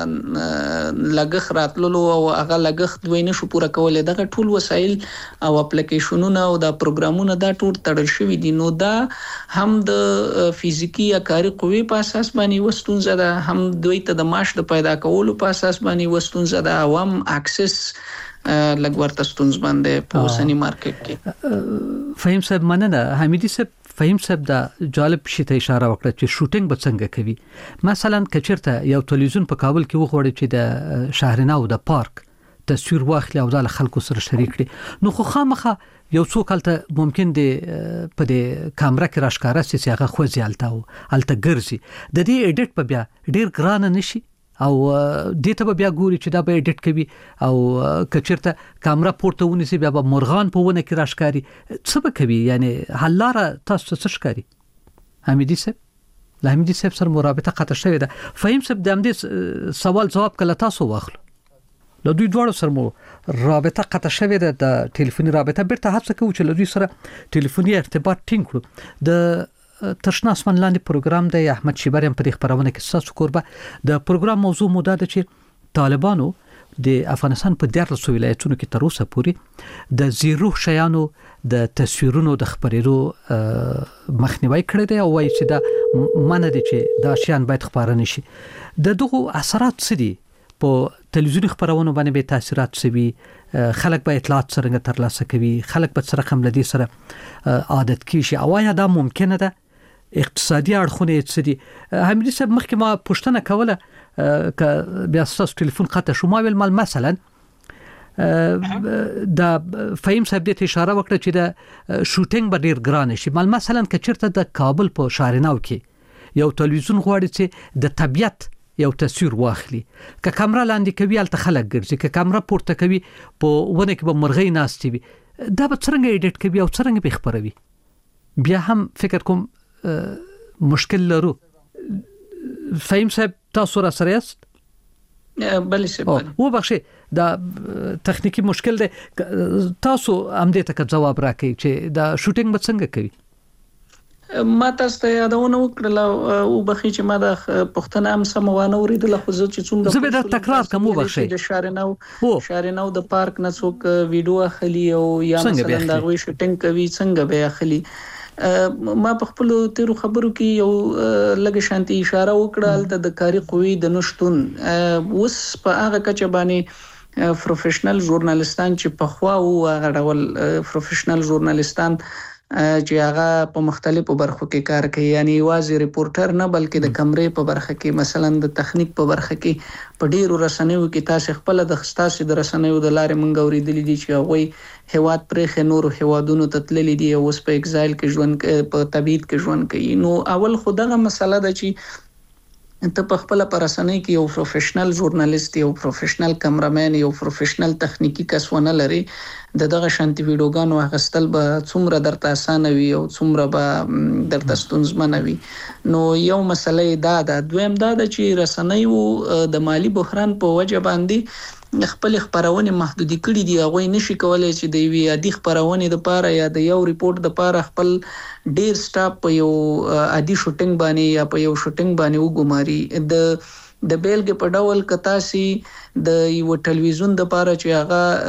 H: لګښت راتللو او هغه لګښت دوی نشو پوره کولای، دغه ټول وسایل او اپلیکیشنونه او د پروګرامونه دا ټول تړل شوی دي. نو دا هم د فزیکی یا کاري قوی په اساس باندې وستونزه ده، هم دوی ته د معاش د پیدا کولو په اساس باندې وستونزه ده، عوام اکسس لګورته ستونزمن ده په اوسنی مارکیټ کې.
B: فهیم صاحب مننه. حمیدي صاحب، فهیم صاحب دا جالب شي ته اشاره وکړه چې شوټینګ به څنګه کوي. مثلا کچرته یو تلویزیون په کابل کې وغوړي چې د شهرناو د پارک تصویر واخلي او د خلکو سره شریک کړي نو خو خامخه یو څوک الته ممکن دی په دې کیمرا کې راشکاره سي چې هغه خو ځالته او الته ګرځي د دې اډیټ په بیا ډیر ګران نشي او دې ته بیا ګوري چې دا به اډیټ کوي او کچرته کیمرا پورته ونیسي بیا به مرغان په ونه کې راشکاري څه به کوي یعنی حلاره تاسو څه ښکاري حمیدي صاحب له حمیدي صاحب سره مرابطه قطع شوې ده فهم صاحب د همدې سوال جواب کله تاسو واخلو له دوی دواړو سره مو رابطه قطع شوې ده د ټلیفوني رابطه بیرته هڅه کوو چې له دوی سره ټلیفوني ارتباط ټینګ کړو د ترشنا اسمان لاندې پروګرام د احمد شیبریم په خبرونه کې تاسو کوربه د پروګرام موضوع مو ده چې طالبانو د افغانستان په 14 ولایتونو کې تر اوسه پورې د زیرو شیانو د تصویرونو د خبرېدو مخنیوي کړی دی او وایي چې دا منه دي چې دا شیان باید خبره نشي د دغه اثرات څه دي په تلویزیونی خبرونو باندې به تاثیرات سوي خلک به اطلاعات څنګه ترلاسه کوي خلک به سره کوم لدی سره عادت کیږي او یا دا ممکنه ده اقتصادي اړخونه څه دي حمیدي صاحب مخکې ما پوښتنه کوله ک بیا تاسو ټلیفون قطع شو ما ویل مال مثلا دا فهم صاحب دې اشاره وکړه چې دا شوټینګ به ډیر ګران شي مال مثلا ک چیرته د کابل په شارناو کې یو تلویزیون غواړي چې د طبيعت یو تصویر واخلي ک کیمرا لاندې کوي الته خلک ګرځي ک کیمرا پورته کوي په ونه کې به مرغۍ ناشتي وي دا به څنګه ایډیټ کوي او څنګه به خبروي بیا هم فکر کوم مشکل لرو فهم صاحب تاسو را سره است
H: بله صاحب
B: و بخښه دا تخنیکی مشکل دی تاسو هم دې ته جواب راکړئ چې دا شوټینګ به څنګه کوي
H: ما تاسو ته یادونه وکړه او بخښي چې ما د پښتنه هم سموانه اوریدل خو زه چې څومره
B: زه به دا تکرار کوم وبخښي
H: د شارناو د پارک نه څوک ویډیو اخلي او یا مثلا دا وی شوټینګ کوي څنګه به اخلي ما په خپل تیرو خبرو کې یو لږ شانتي اشاره وکړه د کاري قوی د نشټون اوس په هغه کچه باندې پروفیشنل ژورنالیستان چې په خوا او هغه ډول پروفیشنل ژورنالیستان چې هغه په مختلفو برخو کې کار کوي یعنی واځي ریپورټر نه بلکې د کمرې په برخه کې مثلا د تخنیک په برخه کې په ډیرو رسنیو کې تاسو خپل د خستاسي د رسنیو د لارې منګ اوریدلې دي چې هغه هواد پرې نور هوادونو تتللې دي او اوس په ایگزایل کې ژوند په تبعید کې ژوند کوي نو اول خدغه مسله ده چې ته په خپل پرسنۍ کې یو پروفیشنل ژورنالیست یو پروفیشنل کیمرامین یو پروفیشنل تخنیکی کسونه لري دغه شانتي ویډیوګانو اخستل به څومره درته اسانه وي او څومره به درته ستونزمنه وي نو یو مسله دا ده دویم دا ده چې رسنیو د مالی بحران په وجه باندې خپل خبرونه محدودي کړي دي هغه نشي کولای چې د وی عادي خبرونه د پاره یا د یو ریپورت د پاره خپل ډیر سټاپ په یو عادي شوټینګ باندې یا په یو شوټینګ باندې وګماري د بیلګې په ډول کتاسي د یو ټلویزیون د پاره چې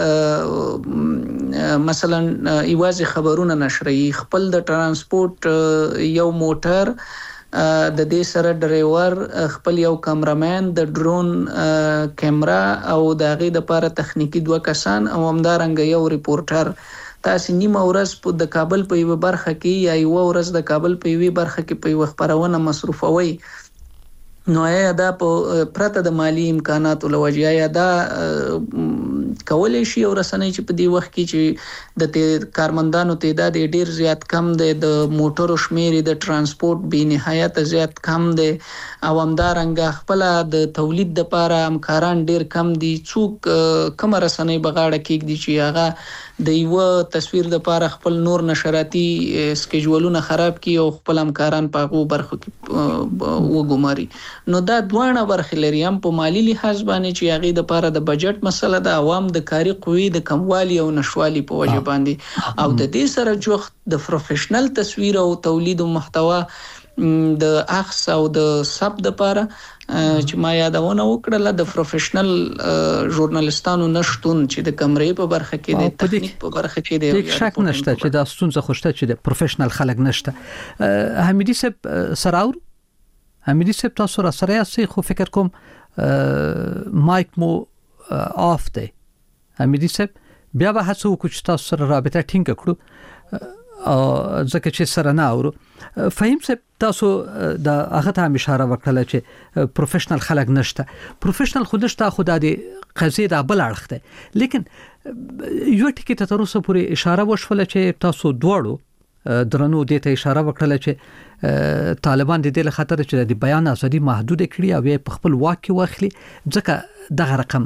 H: هغه مثلا ایوازي خبرونه نشري خپل د ترانسپورت یو موټر د دې سره ډرایور خپل یو کیمرامین د ډرون کیمرا او د غي د لپاره تخنیکی دوه کسان او همدارنګ یو ریپورټر تاسو نیمه ورځ په د کابل په یو برخه کې یا یو ورځ د کابل په یو برخه کې په یو خبرونه مصرفوي نو یا دا په پرته د مالی امکاناتو لوجه یا دا کولای شي او رسنۍ چې په دې وخت کې چې د کارمندانو تعداد ډیر زیات کم دی د موټرو شمیر د ترانسپورت به نهایت زیات کم دی او همدارنګ خپل د تولید د لپاره همکاران ډیر کم دي څوک کوم رسنۍ بغاړه کې دي چې هغه د یو تصویر د لپاره خپل نور نشراتي سکیجولونه خراب کی او خپل همکاران په غو برخو کې وګماري نو دا دوه برخې لري هم په مالی لحاظ باندې چې هغه د لپاره د بجټ مسله د عوام د کاري قوی د کموالي او نشوالي په وجه باندې او د دې سره جوخت د پروفیشنل تصویر او تولید او محتوا د اخص او د سب د لپاره چې ما یادونه وکړه د پروفیشنل ژورنالیستانو نشټون چې د کمرې په برخه کې د تخنیک په برخه کې د
B: هیڅ شک نشته چې دا ستونزه خوشته چې د پروفیشنل خلک نشته حمیدي صاحب سراور حمیدي صاحب تاسو را سره یاست خو فکر کوم مایک مو آف دی حمیدي صاحب بیا به هڅه وکړو چې تاسو سره رابطه ټینګ کړو ځکه چې سره نه اورو فهم صاحب تاسو د هغه ته اشاره وکړه چې پروفیشنل خلک نشته پروفیشنل خودشته خو د قضیه د بل اړخ ده. لیکن یو ټکی ته تر اوسه پورې اشاره وشوله چې تاسو دواړو درنو دې ته اشاره وکړه چې طالبان د دې له خطر چې د بیان ازادي محدود کړي او په خپل واک کې واخلي ځکه دغه رقم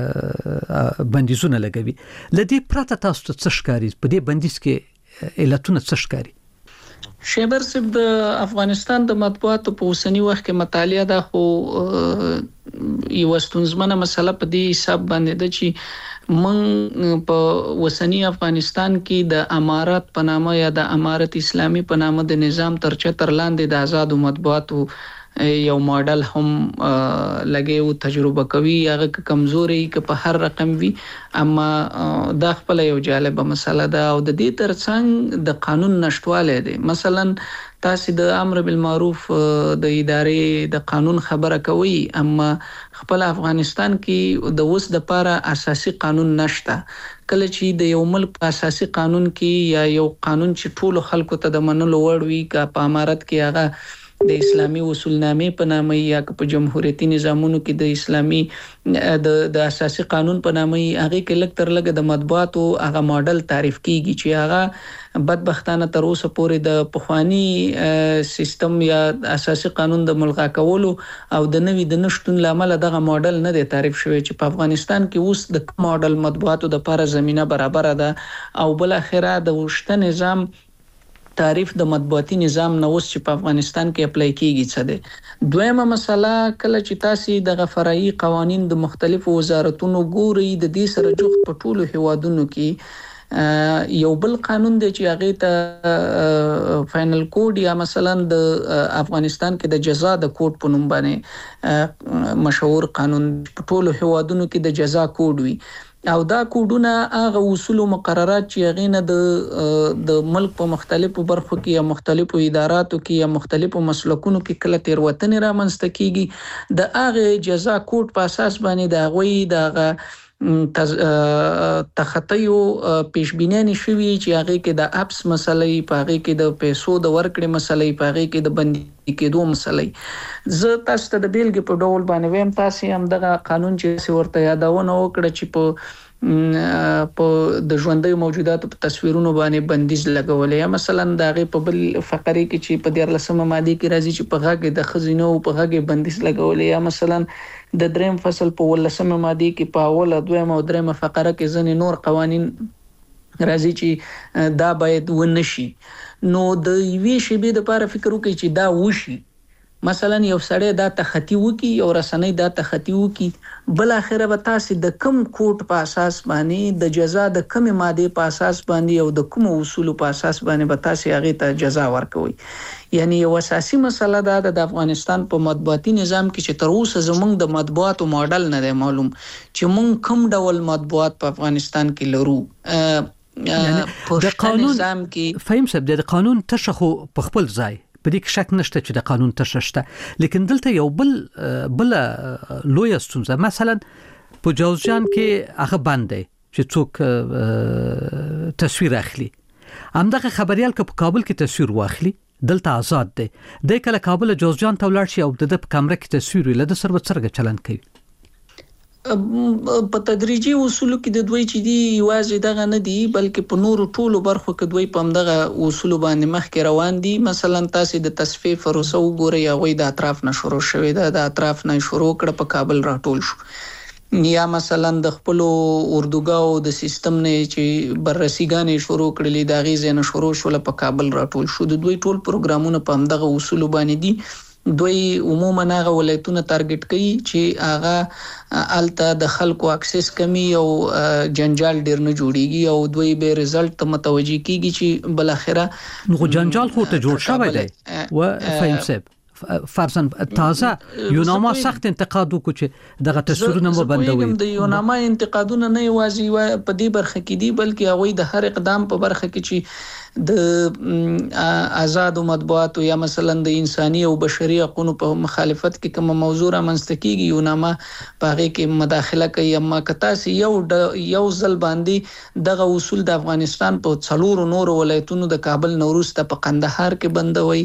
B: بندیزونه لګوي. لدې پرته تاسو ته څه ښکاري په دې بندیز کې علتونه څه ښکاري؟
H: شیبر صاحب د افغانستان د مطبوعاتو په اوسنی وخت کې مطالعه ده خو یو ستونزمنه مسله په دې حساب باندې ده چې من په وسنی افغانستان کې د امارات په نامه یا د امارت اسلامي په نامه د نظام تر چتر لاندې د آزاد مطبوعاتو یو ماډل هم لګیو تجربه کوي. هغه کمزوري که په هر رقم وي اما دا خپل یو جالبه مسله ده او د دې ترڅنګ د قانون نشټواله دي. مثلا تاسو د امر بالمعروف د ادارې د قانون خبره کوي اما خپل افغانستان کې د اوس د لپاره اساسي قانون نشته. کله چې د یو ملک په اساسي قانون کې یا یو قانون چې ټول خلکو ته د منلو وړ وي که په امارت کې هغه د اسلامي اصولنامې په نامه یا په جمهوریتي نظامونو کې د اسلامي د اساسي قانون په نامه هغه کې لږ تر لږه د مطبوعاتو هغه ماډل تعریف کیږي چې هغه بدبختانه تر اوسه پورې د پخوانی سیستم یا اساسي قانون د ملغا کولو او د نوې د نشټون لامل دغه ماډل نه دی تعریف شوی چې په افغانستان کې اوس د ماډل مطبوعاتو د لپاره زمينه برابر ده او بل اخره د وشته نظام تعریف د مطبوعاتي نظام نو اوس چې په افغانستان کې اپلای کیږي څه ده. دویمه مسله کله چې تاسو د فرعي قوانين د مختلفو وزارتونو ګوري د دې سره جوخت په ټولو هیوادونو کې یو بل قانون دی چې هغه ته فائنل کوډ یا مثلا د افغانستان کې د جزا د کوډ په نوم باندې مشهور قانون په ټولو هیوادونو کې د جزا کوډ وي او دا کوډونه هغه اصول او مقررات چې هغه نه د ملک په مختلفو برخو کې یا مختلفو اداراتو کې یا مختلفو مسلکونو کې کله تیروتنې رامنځته کیږي د هغه جزا کوډ په اساس باندې د غوي د تخطیو پیشبینی شوی چې هغه کې د اپس مسلې په هغه کې د پیسو د ورکړې مسلې په هغه کې د بندي کېدو مسلې. زه تاسو ته د بیلګې په ډول باندې ویم تاسو هم دغه قانون چې ورته یادونه وکړه چې په د ژوندۍ موجوداتو په تصویرونو باندې بندیز لګولې یا مثلا دغه په بل فقره کې چې په 14مه ماده کې راځي چې په هغه د خزینو په هغه بندیز لګولې یا مثلا د دریم فصل په 18مه ماده کې په اوله دویمه او دریمه فقره کې ځنې نور قوانين راځي چې دا باید ونشي. نو د یوې شیبې لپاره فکر وکړئ چې دا وشي. مثلا یو سړی دا تخطی وکي او رسنۍ دا تخطی وکي بل اخره به تاسو د کم کوټ په اساس باندې د جزا د کم ماده په اساس باندې او د کوم اصول په اساس باندې به تاسو هغه ته جزا ورکوي. یعنی یو اساسي مسله ده د افغانستان په مطبوعاتي نظام کې چې تر اوسه زمونږ د مطبوعاتو ماډل نه دی معلوم چې مونږ کوم ډول مطبوعات په افغانستان کې لرو.
B: د قانون نظام کې فهم صاحب د قانون تشخو په خپل ځای په دې کې شک نشته چې د قانون تششته لیکن دلته یو بل لوی ستونزه مثلا په جوزجان کې هغه باندې چې څوک تصویر اخلي همدغه خبريال که په کابل کې تصویر واخلي دلته آزاد دی د کله کابل جوزجان ته ولاړ شي او د کیمرا کې تصویر ویل د سر وڅرګه چلن کوي.
H: په تدریجي اصولو کې د دوی چې دی یوازې دغه نه دی بلکې په نورو ټولو برخو کې دوی په همدغه اصول باندې مخکې روان دي. مثلا تاسو د تصفیه پروسه وګورئ هغه د اطراف نه شروع شوې ده د اطراف نه شروع کړ په کابل راټول شو یا مثلا د خپل اردوګاو د سیستم نه چې بررسیګانې شروع کړلې د غیزه نه شروع شول په کابل راټول شو. د دوی ټول پروګرامونه په همدغه اصول باندې دي. دوی عموما هغه ولایتونه ټارګټ کوي چې هغه الته د خلکو اکسس کمی او جنجال ډیر نه جوړیږي او دوی به رزلټ متوجي کیږي چې بل اخره
B: نو جنجال خو ته جوړ شوی دی و فهم صاحب فرضاً تازه یوناما سخت انتقاد وکړي چې دغه تصویرونه مو بندوي.
H: د یوناما انتقادونه نه یوازې په دې برخه کې دي بلکې هغه د هر اقدام په برخه کې چې د آزاد مطبوعات یا مثلا د انساني او بشري حقوقو په مخالفت کې کوم موضوع رامنځته کیږي یوناما په هغه کې مداخله کوي. اما کتاسي یو ځل باندې دغه اصول د افغانستان په څلورو نور ولایتونو د کابل نوروز ته په قندهار کې بندوي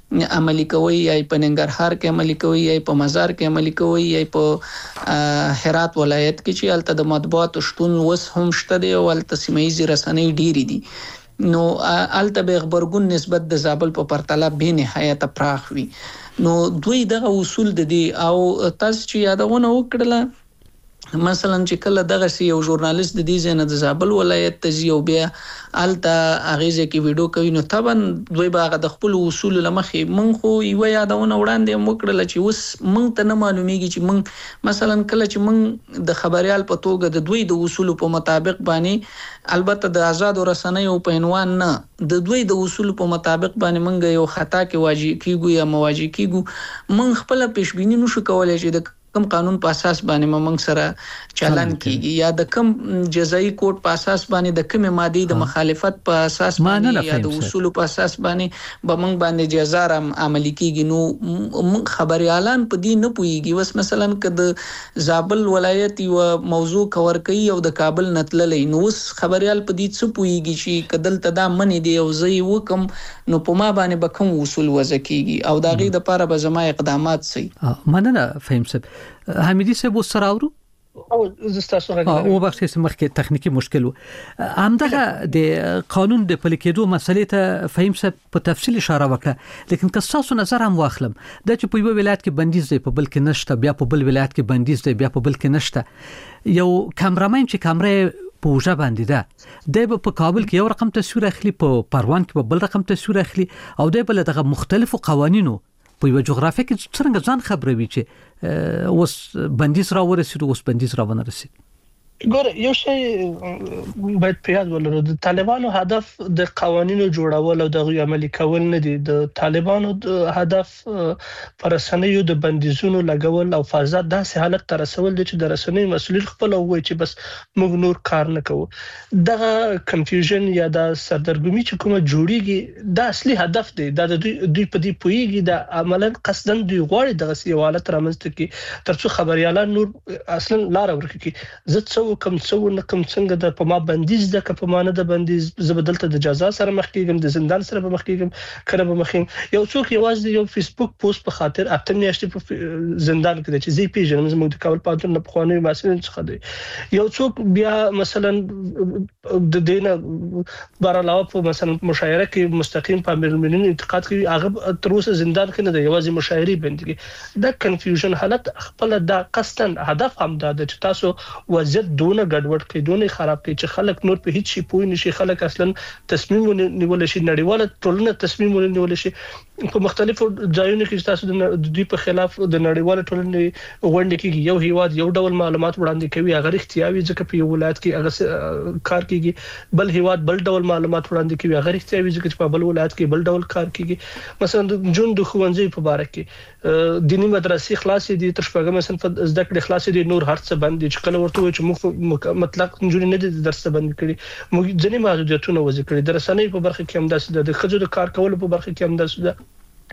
H: عملی کوي یا په ننګرهار کې عملی کوي یا په مزار کې عملی کوي یا په هرات ولایت کې چې الته د مطبوعات شتون وس هم شته دی او الته سیمایي رسنۍ ډېری دي نو الته به خبرګون نسبت د زابل په پرتله به نهایت پراخ وي نو دوی دغه اصول د دي او تاسو چې یادونه وکړله مثلا چې کله دغه یو ژورنالیست د دې ځنه د زابل ولایت ته یو بیا الته اغیزه کې ویډیو کوي نو طبعا دوی باغ د خپل اصول لمخې مونږ خو یو یادونه وړاندې وکړل چې اوس مونږ ته نه معلومیږي چې مونږ مثلا کله چې مونږ د خبريال په توګه د دوی د اصول په مطابق باندې البته د آزاد رسنیو په عنوان نه د دوی د اصول په مطابق باندې مونږ یو خطا کې واجب کیږو یا مواجه کیږو مونږ خپل پیشبینی نشو کولای چې د کوم قانون په اساس باندې موږ سره چالان کیږي یا د کوم جزایي کوډ په اساس باندې د کوم ماده د مخالفت په اساس باندې یا د اصول په اساس باندې به موږ باندې جزا عملي کیږي نو خبريالان په دې نه پويږي وس مثلا ک د زابل ولایت یو موضوع کور کوي او د کابل نتللې نو وس خبريال په دې څه پويږي چې کدل تدا منی دی او زی وکم نو په ما باندې به کوم اصول وضع کیږي او دا غي د لپاره به زما اقدامات سي
B: مننه فهم صاحب حمیدی صاحب سره اورو
G: او زستاسو غږ
B: او بخښه سمخه تخنیکی مشکل همدغه د قانون د پلي کېدو مسلې ته فهم صاحب په تفصیل اشاره وکړه لیکن که تاسو نظر هم واخلم د چې په یو ولایت کې بندیز دی په بل کې نشته بیا په بل ولایت کې بندیز دی بیا په بل کې نشته یو کامرامین چې کامره په وجه باندې ده د په کابل کې یو رقم تصویر اخلي په پروان کې په بل رقم تصویر اخلي او د بل دغه مختلفو قوانینو په یو جغرافیه کې څنګه ځان خبروي چې اوس بندیز را ورسېد اوس بندیز را ونه رسید
G: ګوره یو شی باید په یاد ولرو د طالبانو هدف د قوانینو جوړول او د عملي کول نه دي د طالبانو هدف پرسنیو د بندیزونو لګول او فضا داسې حالت تر رسول دي چې د رسنۍ مسؤلیت خپل وای چې بس موږ نور کار نه کوو دغه کنفیوژن یا د سردرګمي چې کومه جوړیږي د اصلي هدف دی د دوی په دې پویږي د عملاً قصدن دوی غواړي دغه سیواله تر منځ کې ترڅو خبريالان نور اصلا لار ورکړي زه کوم څو نه کوم څنګه د په ما بندیز د کپ ما نه د بندیز زبدلته د جزا سره مخ کېږم د زندان سره مخ کېږم کله به مخیم یو څوک یوازې یو فیسبوک پوسټ په خاطر اته میاشتې په زندان کې د چې زی پیژنم زموږ د کابل پاتون نه خوانوي مسئله څخه دی یو څوک بیا مثلا د دینه بار علاوه په مثلا مشاعره کې مستقیم په امرالمؤمنین انتقاد کوي هغه تر اوسه زندان کې نه دی یوازې مشاعري بندي د کنفیوژن حالت خپل د قصدن هدف هم دا د تاسو وضعیت دونه ګډوډ کې دونه خراب کې چې خلک نور په هیڅ شي پوي نشي خلک اصلا تصمیم نیول شي نړیواله ټولنه تصمیم نیول شي په مختلفو ځایونو کې تاسو د دوی په خلاف د نړیواله ټولنې غونډه کې یو هیواد یو ډول معلومات وړاندې کوي هغه اختیاري ځکه په یو ولایت کې هغه کار کوي بل هیواد بل ډول معلومات وړاندې کوي هغه اختیاري ځکه په بل ولایت کې بل ډول کار کوي مثلا د جون د خوانځي په اړه کې دینی مدرسې خلاصې دي تر شپږم صنف زده کړې خلاصې دي نور هر څه بند دي چې کله ورته چې موږ مطلق جوړ نه دي درس بند کړي موږ ځنې محدودیتونه وضع کړي د رسنۍ په برخه کې هم داسې د خځو د کار کول په برخه کې هم داسې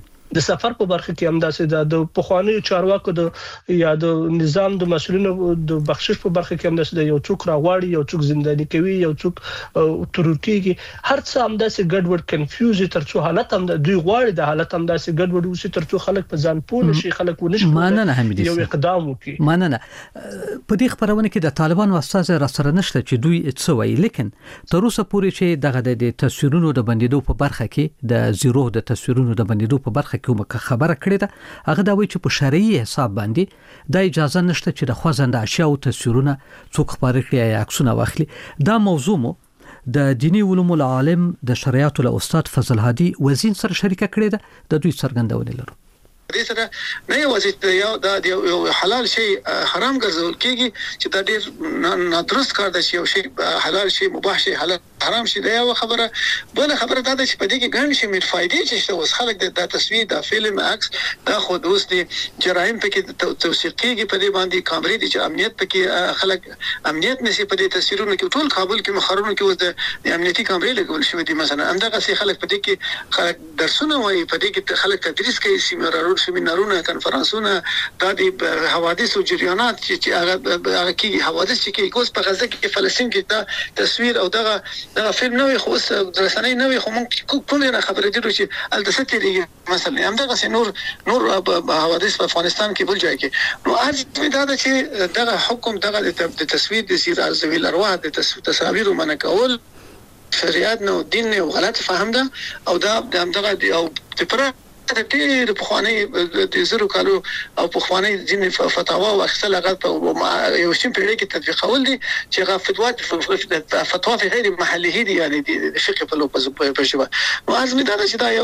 G: د سفر په برخه کې هم داسې د پخوانی چارواکو د یا د نظام د مسولینو د بخشش په برخه کې هم داسې یو څوک راغواړي یو څوک زنداني کوي یو څوک ترورتيږي هر څه هم داسې ګډوډ کنفیوز ترڅو حالت هم دوی غواړي د حالت هم داسې ګډوډ وسی ترڅو خلک په ځان پوه نشي خلک ونشي
B: ماننه حمیدي
G: یو اقدام وکړي
B: ماننه په دې خبرونه کې د طالبانو استاد را سره نشته چې دوی څه وایي لیکن تر اوسه پورې چې دغه د تصویرونو د بندیدو په برخه کې د زیرو د تصویرونو د بندیدو په برخه کومه خبره کړې ده هغه دا وایي چې په شرعي حساب باندې د اجازه نشته چې د خوځنده اشیاء او تصویرونه څوک خبره کړي یا عکسونه واخلي دا موضوع مو د دینی علوم العالم د شریعت له استاد فضل هادي وزین سره شریکه کړې ده د دوی څرګندونه لرو
J: دې سره نه یوازې یو د یو حلال شی حرام ګرځول کیږي چې دا ډیر نادرست کار دی چې یو شی حلال شي مباح شي حرام شي دا یو خبره بل خبره دا چې په دې کې ګڼ شي مې فائدې چې اوس خلک د تصویر د فلم عکس دا خو د اوس دي جرایم پکې توثیق کیږي په دې باندې کامرې دي چې امنیت پکې خلک امنیت نشي په دې تصویرونو کې ټول کابل کې مخرونو کې اوس د امنیتي کامرې لګول شوې دي مثلا همدغه سي خلک په دې کې خلک درسونه وایي په دې کې خلک تدریس کوي سیمینارونه سیمینارونه کنفرانسونه د حوادث او جریانات چې هغه کې حوادث چې کوس په غزه کې فلسطین کې دا تصویر او دغه فلم نوې خو رسنۍ نوې خو مونږ کوم نه خبرې دي چې التسته دي مثلا هم دغه نور حوادث په افغانستان کې بل ځای کې نو ارزمه دا چې دغه حکم دغه د تصویر د سیر ارزوي لروا د تصاویر منکول شریعت نو دین نه غلط فهم ده او دا دغه او پر د ډېر په خواني د زرو کالو او په خواني ځینې فتاوا او اخصال هغه په یو شین پیړۍ کې تطبیقول دي چې هغه فتوا په غیر محلي دي یعنی د فقه په لوپز په شبه نو ازمه دا چې دا یو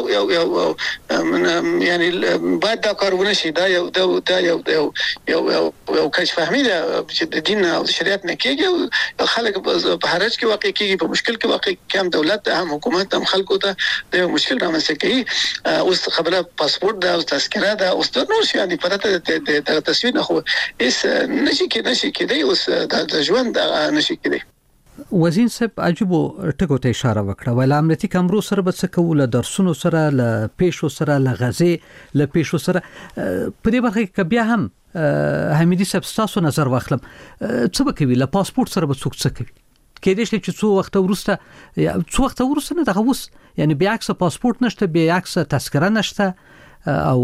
J: یعنی بعد دا کارونه شي دا یو کش فهمي ده چې د دین او شریعت نه کېږي خلک په حرج کې واقع کېږي په مشکل کې واقع کم دولت هم حکومت هم خلکو ته د مشکل رامنځته کوي اوس خبره پاسپورت دا او تذکره دا اوس نور شي یعنی پرته د تصویر نه خو اس نشي کېدی اوس د ژوند نشي کېدی
B: وزین صاحب عجبو ټکو ته اشاره وکړه ول امنیتي کمرو سره به څه کول درسونو سره ل پیښو سره ل غزې ل پیښو سره په دې برخه کې بیا هم حمیدي صاحب تاسو نظر واخلم څه به کوي ل پاسپورت سره به څوک څه کوي کېدې چې څو وخت ورسته نه دغه وس یعنی بیا عکس پاسپورت نشته بیا عکس تذکره نشته او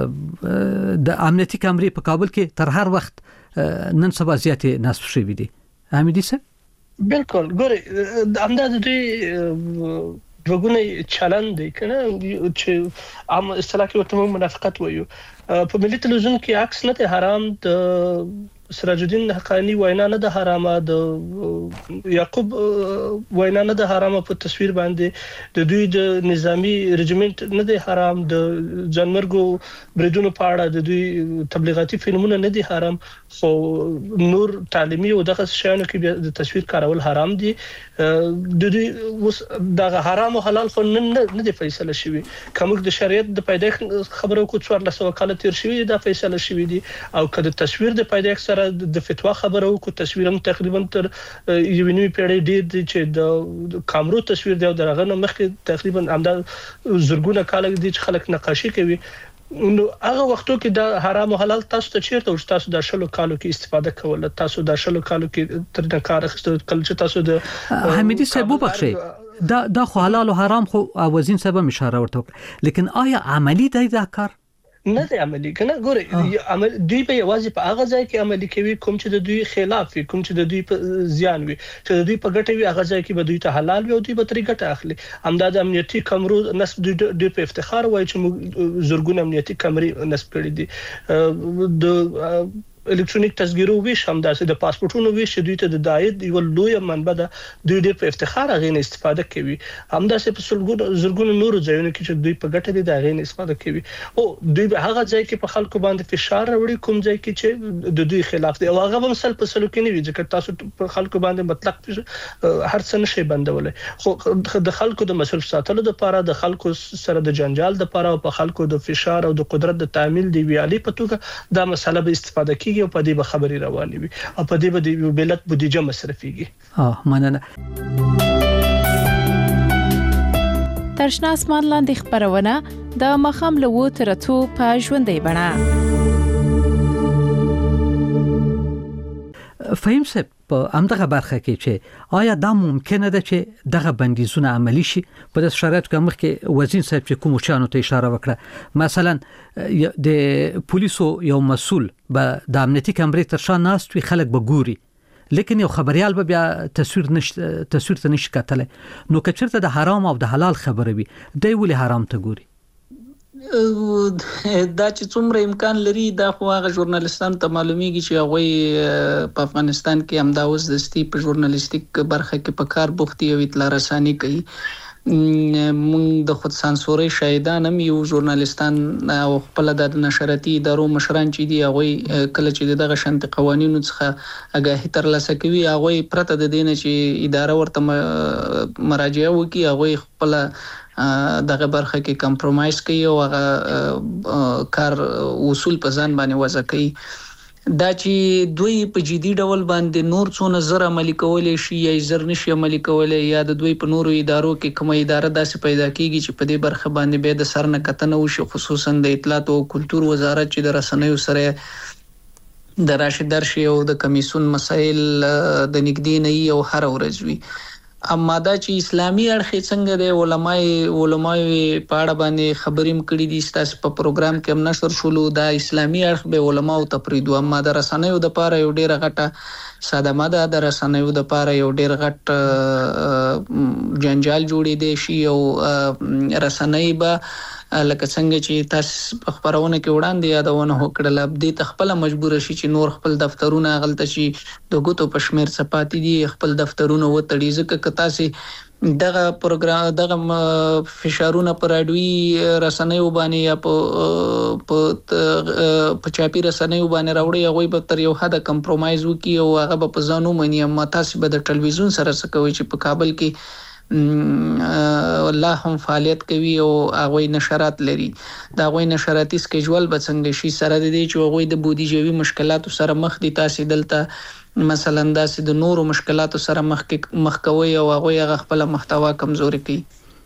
B: د امنیتي کمرې په کابل کې تر هر وخت نن سبا زیاتې نصب شوی دي حمیدي صاحب
G: بالکل ګوري همدا د دوګونی چلن دی کنه چې عام اصطلاح کې ورته منافقت وایو په ملي تلویزیون کې عکس نه حرام د سراج الدین حقانی وینا نه د حرامه د یعقوب وینا نه د حرامه په تصویر باندې د دوی د نظامی رجمنت نه د حرام د جنمرګو بریدونو په اړه د دوی تبلیغاتي فلمونه نه دي حرام خو نور تعلیمي او دغه شیانو کې د تصویر کارول حرام دي د دوی دغه حرام او حلال خو نه د فیصله شوی کوم د شریعت د پیدایښت خبرو کو 1400 کال تیر شوی د فیصله شوی دي او کله تصویر د پیدایښت د فتوا خبرو کو تصویر هم تقریبا تر یوینوي پیړۍ ډېر چې د کامرو تصویر دی او درغه مخکې تقریبا همدا زرګونه کال دي چې خلک نقاشي کوي نو هغه وختو کې د حرام او حلال تاسو ته چیرته او تاسو د شلو کالو کې استفاده کوله تاسو د شلو کالو کې تر د کار اخیستل کله چې تاسو د
B: حمیدي صاحب وبخښي دا خو حلال او حرام خو وزین صاحب اشاره ورته لیکن آیا عملی دی دا کار
G: نه دی عملی کنه ګوري دوی به یوازې په هغه ځای کې عملی کوي کوم چې د دوی خلاف وي کوم چې د دوی په زیان وي چې د دوی په ګټه وي هغه ځای کې به دوی ته حلال وي او دوی به ترې ګټه اخلي همدا د امنیتي کمرو نسب دوی په افتخار وایي چې زرګون امنیتي کمرې نسب کړي دي د الکترونیک تسجیلو ویش هم داسې د پاسپورتونو ویش دوی ته د دایت یو لوی منبع ده دوی د افتخار غوښنه استفاده کوي هم داسې په زرګونو نور ځایونو کې چې دوی په ګټه دي دا غوښنه استفاده کوي او دوی به هغه ځای کې په خلکو باندې فشار راوړي کوم ځای کې چې د دوی خلاف دی او هغه هم سل په سلو کې نه وي ځکه تاسو په خلکو باندې مطلق هر څه نشي بندولای خو د خلکو د مصرف ساتلو لپاره د خلکو سره د جنجال لپاره او په خلکو د فشار او د قدرت د تعمیل دی ویالي په توګه دا مسله به استفاده کوي او په دې به خبري رواني وي او په دې به د ملت بودیجه مصرفيږي
B: مننه
I: ترشنا اسمان لاندې خبرونه د مخام لوو ترڅو په ژوندۍ بڼه
B: فهم صاحب په همدغه برخه کې چې آیا دا ممکنه ده چې دغه بندیزونه عملی شي په داسې شرایطو کې مخکې وزیر صاحب چې کوم چانو ته اشاره وکړه مثلا د پولیسو یو مسؤل به د امنیتي کمرې تر شا ناست وي خلک به ګوري لیکن یو خبريال به بیا تصویر ته نشي کتلی نو که چېرته د حرام او د حلال خبره وي دی ولې حرام ته ګوري
H: دا چې څومره امکان لري دا خو هغه ژورنالیستان ته معلومیږي چې هغه په افغانستان کې هم دا اوس دستي په ژورنالیستیک برخه کې په کار بوختي او اطلاع رساني کوي مونږ د خود سانسوري شاهدان هم یو ژورنالیستان او خپل د نشراتي ادارو مشران چې دی هغه کله چې دغه شانت قوانینو څخه آگاهي ترلاسه کوي هغه پرته د دینه چې اداره ورته مراجعه وکي هغه خپل دغه برخه کې کمپرمایز کوي او هغه کار اصول په ځان باندې وضع کوي دا چې دوی په جدي ډول باندې نور څونه زر عملي کولای شي یا زر نشي عملي کولای یا د دوی په نورو ادارو کې کومه اداره داسې پیدا کیږي چې په دې برخه باندې به د سر نه کتنه وشي، خصوصا د اطلاعات او کلتور وزارت چې د رسنیو سره د راشد درشي او د کمیسون مسایل د نګدې نه یو هر ورځ وي. اما دا چې اسلامي اړخ څنګه د علماي په اړه باندې خبرې مکړې دي ستاسو په پروګرام کې هم نشر شولو، دا اسلامي اړخ به علماو ته پریدو، اما د رسنیو د پاره یو ډیره غټه صدمه ده، د رسنیو د پاره یو ډیر غټ جنجال جوړې دي شي او رسنۍ به لکه څنګه چې تاسو په خبرونه کې وړاندې یادونه وکړل دې تخپل مجبور شي چې نور خپل دفترونه غلطه شي د ګوتو په شمیر صفاتي دي خپل دفترونه وتړي ځکه تاسو دغه پروګرام دغه فشارونه پر اډوي رسنیو باندې یا په چاپی رسنیو باندې راوړي هغه به تر یو حد کمپرمایز وکي او هغه په ځانو مني، اما تاسو به د ټلویزیون سره څه کوي چې په کابل کې الله هم فعالیت کوي او هغه نشرات لري، دا هغه نشراتي سکیجول به څنګه شي سره د دې چې هغه د بودیجوي مشکلاتو سره مخ دي، تاسو دلته مثلا داسې د نورو مشکلاتو سره مخ کوي او هغه خپل محتوا کمزوري کوي.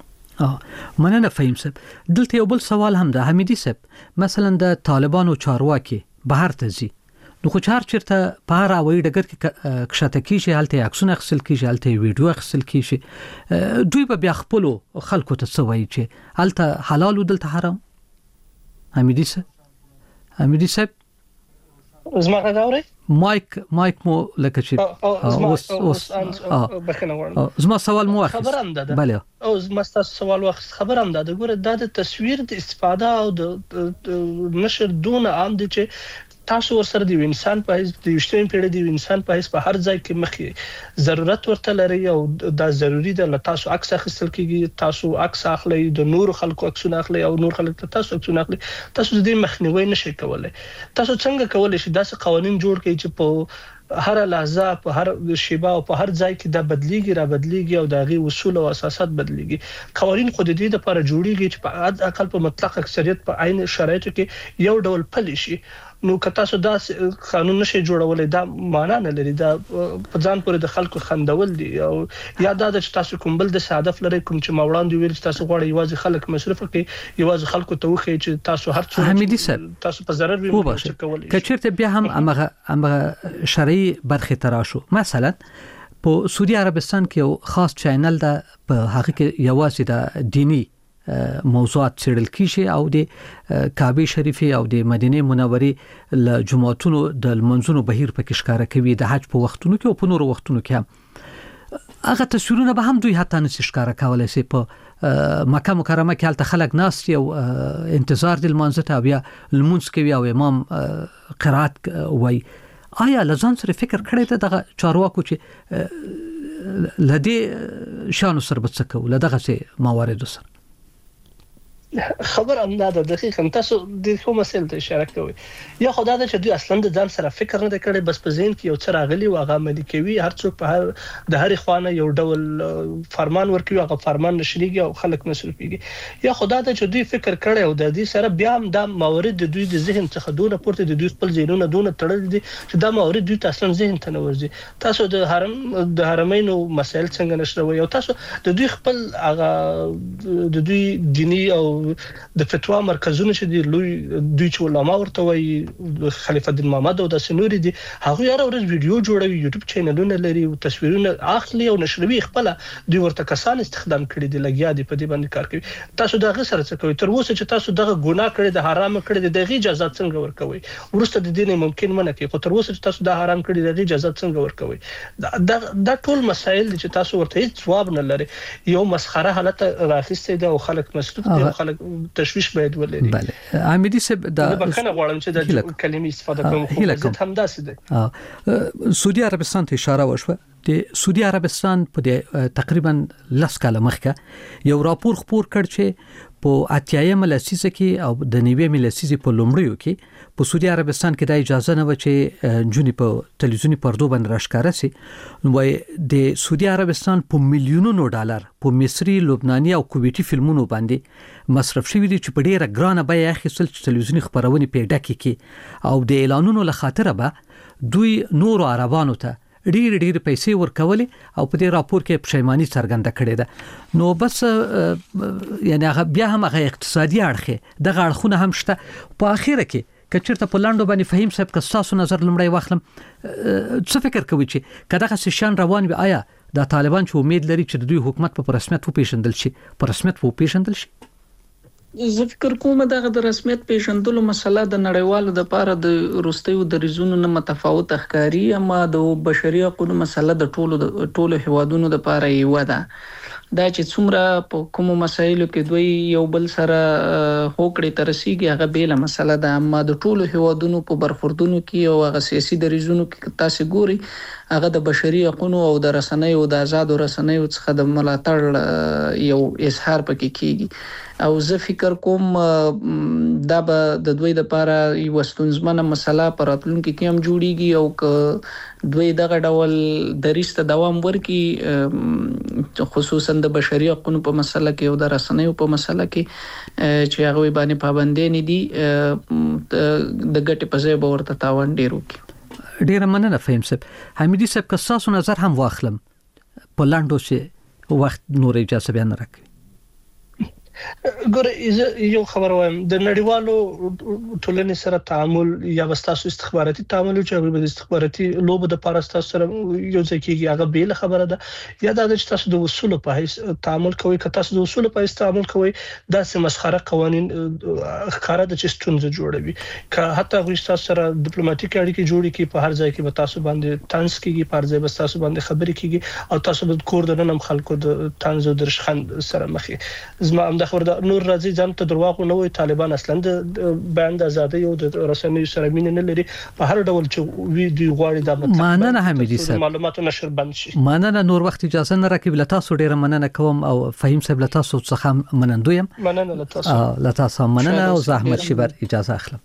B: مننه فهیم صاحب. دلته یو بل سوال هم ده حمیدی صاحب، مثلا د طالبانو چارواکي بهر ته ځي نو خو چار چیرته په هر وای ډګر کې کښته کیږي، هلته عکسونه اخیستل کیږي، هلته ویډیو اخیستل کیږي، دوی به بیا خپل خلکو ته څه وایي چې هلته حلال او دلته حرام؟ حمیدی صاحب
G: زما غاوري
B: مایک مو لکه چې اوس زما سوال مو
G: خبرم ده
B: بله
G: او زما سوال وخت خبرم ده ګوره د تصویر د استفاده او د نشر دون عام دي چې تاسو ورسره دی انسان په هیڅ د یشتین پیړۍ دی انسان په هیڅ په هر ځای کې مخې ضرورت ورته لري او دا ضروری ده ل تاسو عکس اخیستل کیږي، تاسو عکس اخلي، د نور خلکو عکسونه اخلي او نور خلک تاسو عکسونه اخلي، تاسو د دې مخنیوي نشئ کولای. تاسو څنګه کولای شئ داسې قوانين جوړ کړئ چې په هر لحظه په هر شیبه او په هر ځای کې دا بدلیږي را بدلیږي او داغي اصول او اساسات بدلیږي. قوانين خود دې د لپاره جوړیږي چې په اقل په مطلق اکثریت په عین شرایطو کې یو ډول پلي شي. نو که تاسو دا قانون نشي جوړولای دا معنا نه لري، دا په ځان پورې د خلکو خندول دي او یا دا چې تاسو کوم بل د هدف لري کوم چې موړاندې ویل تاسو غواړئ یوازې خلک مصرف کړئ، یوازې خلکو ته وخی چې تاسو هر څه
B: حمیدی صاحب
G: تاسو په ضرر وي کولای
B: که چیرته بیا هم امغه شرعي برخه تراشو. مثلا په سعودي عربستان کې یو خاص چینل ده، په هغه کې یوازې د دینی موضوعات څېړل کیږي او د کعبه شریفه او د مدینه منورې له جمعتونو د منځونو بهیر پکې ښکارا کوي، د حج په وختونو کې او په نورو وختونو کې هم هغه تصویرونه به هم دوی حتی نه ښکارا کولای شي. په مکه مکرمه کې هلته خلک ناس یو انتظار د لمانځه ته بیا لمونځ کوي او امام قرات وای. آیا لزان سره فکر کړی ته دغه چارواکو چې لدې شانو سره بڅکو لدغه سه موارد سره
G: خبر هم نه ده دقیقاً تاسو د کوم مسل ته اشاره کوي یا خدای دا چې دوی اصلا د ځان سره فکر نه کړي، بس په ذهن کې یو څه راغلي او هغه عملي کوي، هر څوک په هر د هر خوانه یو ډول فرمان ورکوي، هغه فرمان نشریږي او خلک مصرفيږي، یا خدای دا چې دوی فکر کړي او د دې سره بیا هم د موارد د دوی د ذهن څخه دونه پورته د دوی خپل ذهنونه دونه تړل دي چې دا موارد دوی تاسو ذهن ته نه ورځي. تاسو د حرمینو مسائل څنګه نشروي او تاسو د دوی خپل هغه د دوی دینی او د فتوا مرکزونه چې دی لوی دوی چې علماء ورته وي خلیفہ الدین محمد او د سنوري دي هغه یاره ورځ ویډیو جوړوي، یوټیوب چینلونه لري او تصویرونه اخلي او نشروي، خپل دوی ورته کسان استخدام کړي دي لګیا دي په دې باندې کار کوي. تاسو دغه سره څه کوي؟ تر اوسه چې تاسو دغه ګناه کړی د حرام کړی دغه اجازه څنګه ورکوي؟ ورسته د دین ممکن منه کوي، خو تر اوسه چې تاسو د حرام کړی دغه اجازه څنګه ورکوي؟ دا ټول مسائل چې تاسو ورته هیڅ جواب نه لري، یو مسخره حالت راخسته ده او خلک مصروف دي او خلک تشویش باید ولري.
B: بله حمیدی صاحب دا
G: بخنه غواړم چې د کلمې استفاده کوم خو ځکه هم داسې ده.
B: سعودي عربستان ته اشاره وشوه. د سعودي عربستان په تقریبا 10 کال مخکې یو راپور خپور کړ چې په اتیایم لسیزه کې او د 90 لسیزه په لومړیو کې په سعودي عربستان کې د اجازه نه و چې جونی په تلویزیونی پردو باندې راښکاره سي نو د سعودي عربستان په میلیونونو ډالر په مصري لبناني او کویتي فلمونو باندې مصرف شوی دي چې په ډیره ګرانه بیه اخیستل چې تلویزیونی خبرونه پیدا کړي او د اعلانونو لخاطر به دوی نور عربانو ته ډیر پیسې ورکولې او په دې راپور کې پښیمانی څرګنده کړې ده نو بس یعنی هغه بیا هم هغه اقتصادي اړخ د غاړخونه هم شته په اخیره کې کچرته په لاندو باندې فهیم صاحب که تاسو نظر لمړی واخلم څه فکر کوي چې کداغه سشان روان وي آیا د طالبان چې امید لري چې د دوی حکومت په رسمیت وپیژندل شي په رسمیت وپیژندل شي
H: زه فکر کوم دغه د رسمیت پیژندلو مسله د نړیوالو د لپاره د روستیو د ریزونو نه متفاوت ښکاری اما د بشري حقوقو مسله د ټولو هیوادونو د لپاره یو ده دا چې څومره په کومو مسایلو کې دوی یو بل سره هوکړې ترسيږي هغه بیل مسله ده اما د ټولو هیوادونو په برخوردونو کې او هغه سیاسي دریزونو کې تاسو ګوري هغه د بشري حقوقو او د رسنیو د آزاد رسنیو څخه د ملاتړ یو اظهار پکې کیږي او زه فکر کوم دا به د دوی د لپاره یو ستونزمنه مسله پر راتلونکي کې هم جوړیږي او ک دوی دغه ډول دریسته دوام ورکړي خصوصا د بشري حقوقو په مسله کې او د رسنیو په مسله کې چې هغه باندې پابندې نه دي د ګټې په ځای به ورته تاوان ډیر وکړي
B: ډیر مننه فهم صاحب حمیدي صاحب که تاسو نظر هم واخلم په لاندو چې وخت نور اجازه بیان راکړي
G: ګوره یو خبر وایم د نړیوالو ټولنې سره تعامل یا وستاسو استخباراتي تعامل چې هغه د استخباراتي لوبه د پاراستاسو سره یو ځکه هغه بیل خبره ده یا د تاسو د اصول په هیڅ تعامل کوي که تاسو د اصول په هیڅ تعامل کوي دا سه مسخره قوانين ښکارا د چستونز جوړوي که حتی غوښ تاسو سره ډیپلوماټیک اړیکې جوړې کی په هر ځای کې به تاسو باندې تانس کیږي په هر ځای به تاسو باندې خبرې کیږي او تاسو به کور د نن خلکو د تانز او درشخند سره مخې زما هم خبر دا نور راځي ځان ته درواغ نه وي طالبان اصلا د بیان د ازادۍ او د رسنیو سره مين نه لري په هر ډول چې وی دی غواړي د مطلب
B: مننه حمیدي صاحب
G: معلوماتو نشر بند شي
B: مننه نور وخت اجازه نه راکې بل تاسو ډیره مننه کوم او فهیم صاحب له تاسو څخه منندویم
G: مننه
B: له تاسو مننه او زحمت شبر اجازه اخلم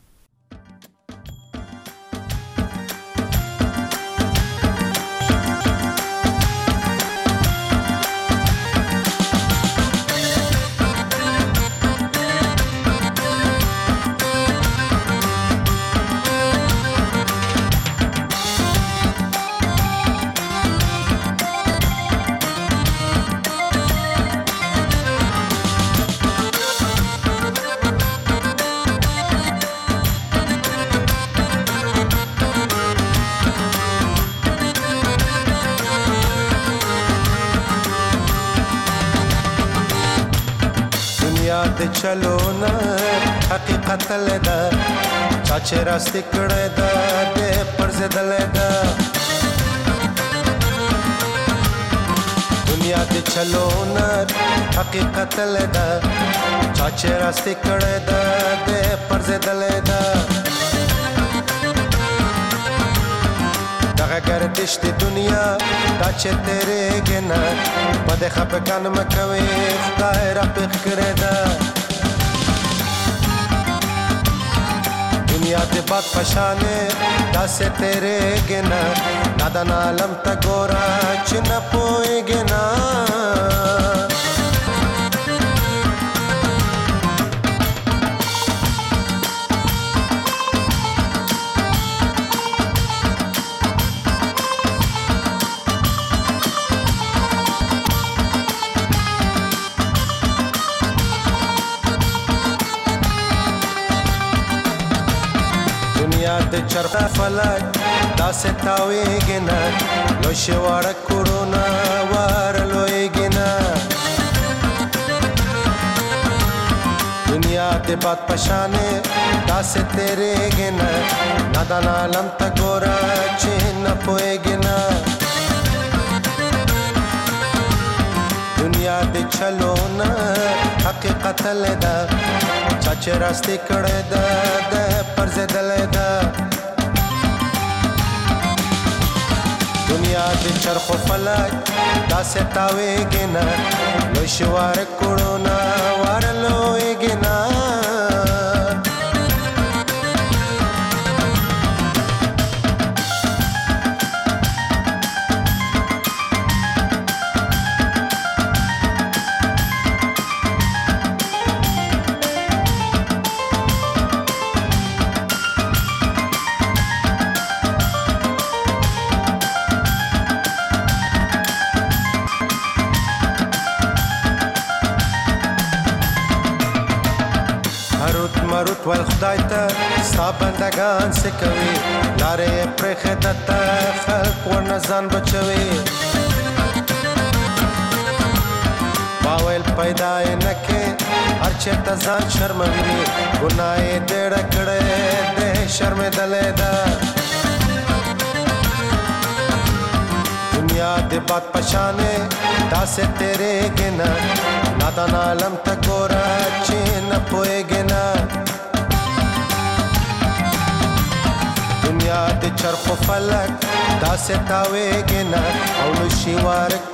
K: چلو نه حقیقت لدا چاچه راست کړه دا د پرزدل دا دنیا د چلو نه حقیقت لدا چاچه راست کړه دا د پرزدل دا دغه گردش د دنیا دا چې تیرې ګنا بده خپګان مکوي خدای را پخ کړه دا دنیا دے بات پشانے دا سے تیرے گنا نادان عالم تا گورا چن پوئے گنا چرخ فلک دا ستاوی گنا لوشوار کرونا وار لوی گنا دنیا دے بات پشانے دا سے تیرے گنا نادان عالم تا گورا چین پوئے گنا دنیا دے چلو نا حقیقت لدا چاچے راستے کڑے دا د پرزدل دا دنیا د چرخ فلک دا ستاويږي نه لو شوار کړونا ورلويږي نه مروت ول خدای ته سابندگان سکوي لارې پرخه دته خلق و نزان بچوي باول پیدا نه کې هر چته ځان شرموي ګناي دې ډکړې دې شرم دلې دا دنیا دې بات پشانه داسه تیرې ګنا نادان عالم ته ګورا چې نه پويګنا دنیا د چرخ فلک دا ستاويږي نه او نشي وارک